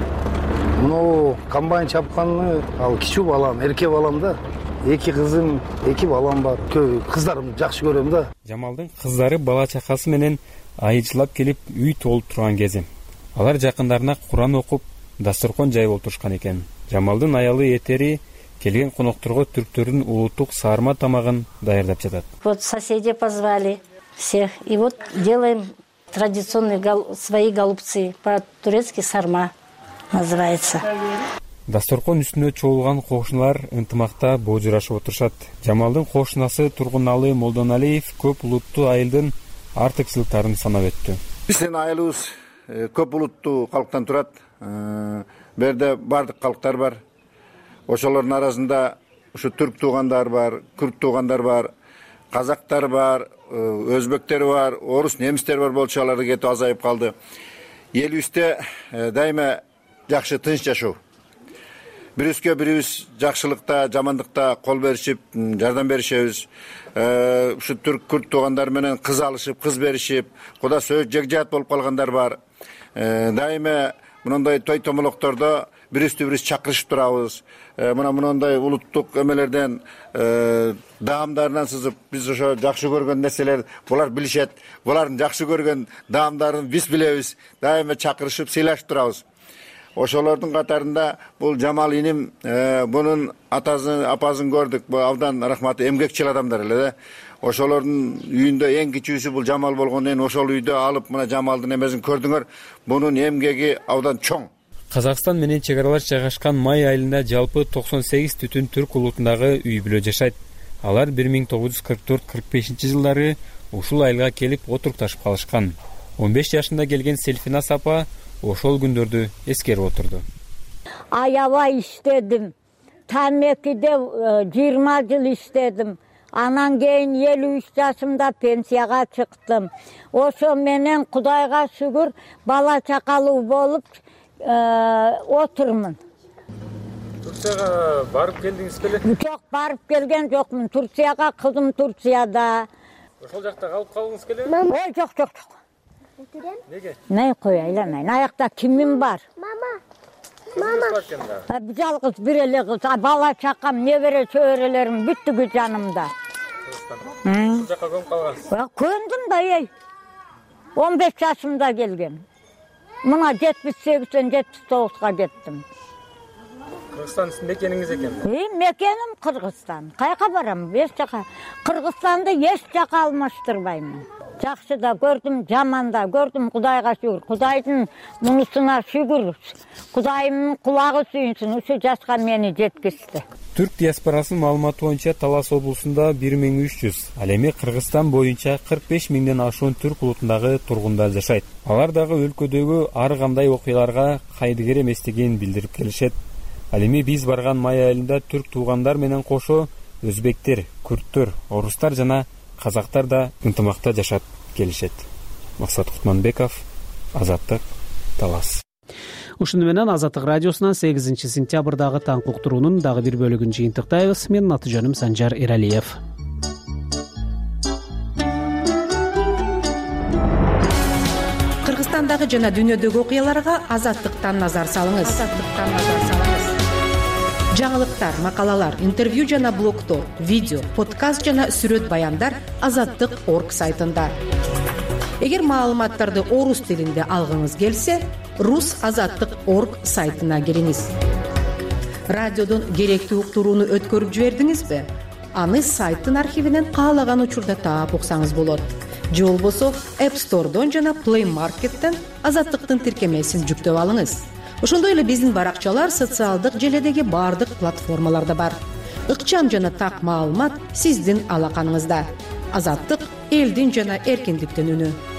Мына комбайн чапканны ал кичүү балам, эрке балам да. Эки кызым, эки балам бар. Кыздарымды жакшы көрөм да. Жамалдын кыздары бала чакасы менен айылчылап келип үй толуп турган кези. Алар жакындарына Куран окуп, дасторкон жайып отурушкан экен. Жамалдын аялы Этери келген конокторго түрктөрдүн улуттук саарма тамагын даярдап жатат. Вот соседи позвали всех, и вот делаем традиционные гол... свои голубцы, по-турецки сарма называется. Дасторкон үстүнө чогулган кошуналар ынтымакта божурашып отурушат. Жамалдын кошунасы Тургуналы Молдоналиев көп улуттуу айылдын артыкчылыктарын санап өттү. Биздин айылыбыз көп улуттуу калктан турат. Берде бардык калктар бар. Ошолордун арасында ушу түрк туугандар бар, күрд туугандар бар, казактар бар, өзбектер бар, орус немистер бар болчу, алар кетип азайып калды. Элибизде дайыма жакшы тынч жашоо. Бирибизге бирибиз жакшылыкта, жамандыкта кол беришип, жардам беришебиз. Ушу түрк күрд туугандар менен кыз алышып, кыз беришип, куда сөз жегжаат болуп калгандар бар. Дайыма мындай той томолоктордо бирибизди бирибиз чакырышып турабыз. Мына мындай улуттук эмелерден, даамдарынан сызып, биз ошо жакшы көргөн нерселер булар билишет. Булардын жакшы көргөн даамдарын биз билебиз. Дайыма чакырышып, сыйлашып турабыз. Ошолордун катарында бул Жамал иним, бунун атасын, апасын көрдүк. Бул абдан рахматы, эмгекчил адамдар эле да. Ошолордун үйүндө эң кичүүсү бул Жамал болгондон кийин ошол үйдө алып мына Жамалдын эмесин көрдүңөр. Бунун эмгеги абдан чоң. Казакстан менен чек аралаш жайгашкан Май айылында жалпы токсон сегиз түтүн түрк улутундагы үй бүлө жашайт. Алар бир миң тогуз жүз кырк төрт кырк бешинчи жылдары ушул айылга келип отурукташып калышкан. он беш жашында келген Селфина сапа ошол күндөрдү эскерип отурду. Аябай иштедим. Тамекиде жыйырма жыл иштедим. Анан кийин элүү үч жашымда пенсияга чыктым. Ошо менен Кудайга шүгүр бала чакалуу болуп отурмун. Турцияга барып келдиңиз беле? Жок, барып келген жокмун. Турцияга кызым Турцияда. Ошол жакта калып калгыңыз келеби? Ой, жок, жок, жок. Неге? Не кой айланайын. Аякта кимим бар? Мама. Мама. Жалгыз бир эле кыз, бала чакам, небере чөбөрөлөрүм бүттүгү жанымда. Ушул жака көнүп калгансыз? Көндүм да, эй. он беш жашымда келгем. Мына жетимиш сегизден жетимиш тогузга кеттим. Кыргызстандын мекениңиз экен. Эй, мекеним Кыргызстан. Кайка барам? Эч жака. Кыргызстанды эч жака алмаштырбайм. Жакшы да көрдүм, жаман да көрдүм, Кудайга шүгүр. Кудайдын мунусуна шүгүр. Кудайымдын кулагы сүйүнсүн, ушу жашка мени жеткизди. Түрк диаспорасынын маалыматы боюнча Талас облусунда бир миң үч жүз, ал эми Кыргызстан боюнча кырк беш миңден ашуун түрк улутундагы тургундар жашайт. Алар дагы өлкөдөгү ар кандай окуяларга кайдыгер эместигин билдирип келишет. Ал эми биз барган Май айылында түрк туугандар менен кошо өзбектер, күрттөр, орустар жана казактар да ынтымакта жашап келишет. Максат Кутманбеков, Азаттык, Талас. Ушуну менен Азаттык радиосунан сегизинчи сентябрдагы таң уктуруунун дагы бир бөлүгүн жыйынтыктайбыз. Менин аты жөнүм Санжар Эралиев. Кыргызстандагы жана дүйнөдөгү окуяларга Азаттыктан назар салыңыз. Азаттыктан назар салыңыз. Жаңылыктар, макалалар, интервью жана блогтор, видео, подкаст жана сүрөт баяндар азаттык точка орг сайтында. Эгер маалыматтарды орус тилинде алгыңыз келсе, рус азаттык точка орг сайтына кириңиз. Радиодон керектүү уктурууну өткөрүп жибердиңизби? Аны сайттын архивинен каалаган учурда таап уксаңыз болот. Же болбосо App Store'дон жана Play Market'тен Азаттыктын тиркемесин жүктөп алыңыз. ошондой эле биздин баракчалар социалдык желедеги баардык платформаларда бар. Ыкчам жана так маалымат сиздин алаканыңызда. Азаттык — элдин жана эркиндиктин үнү.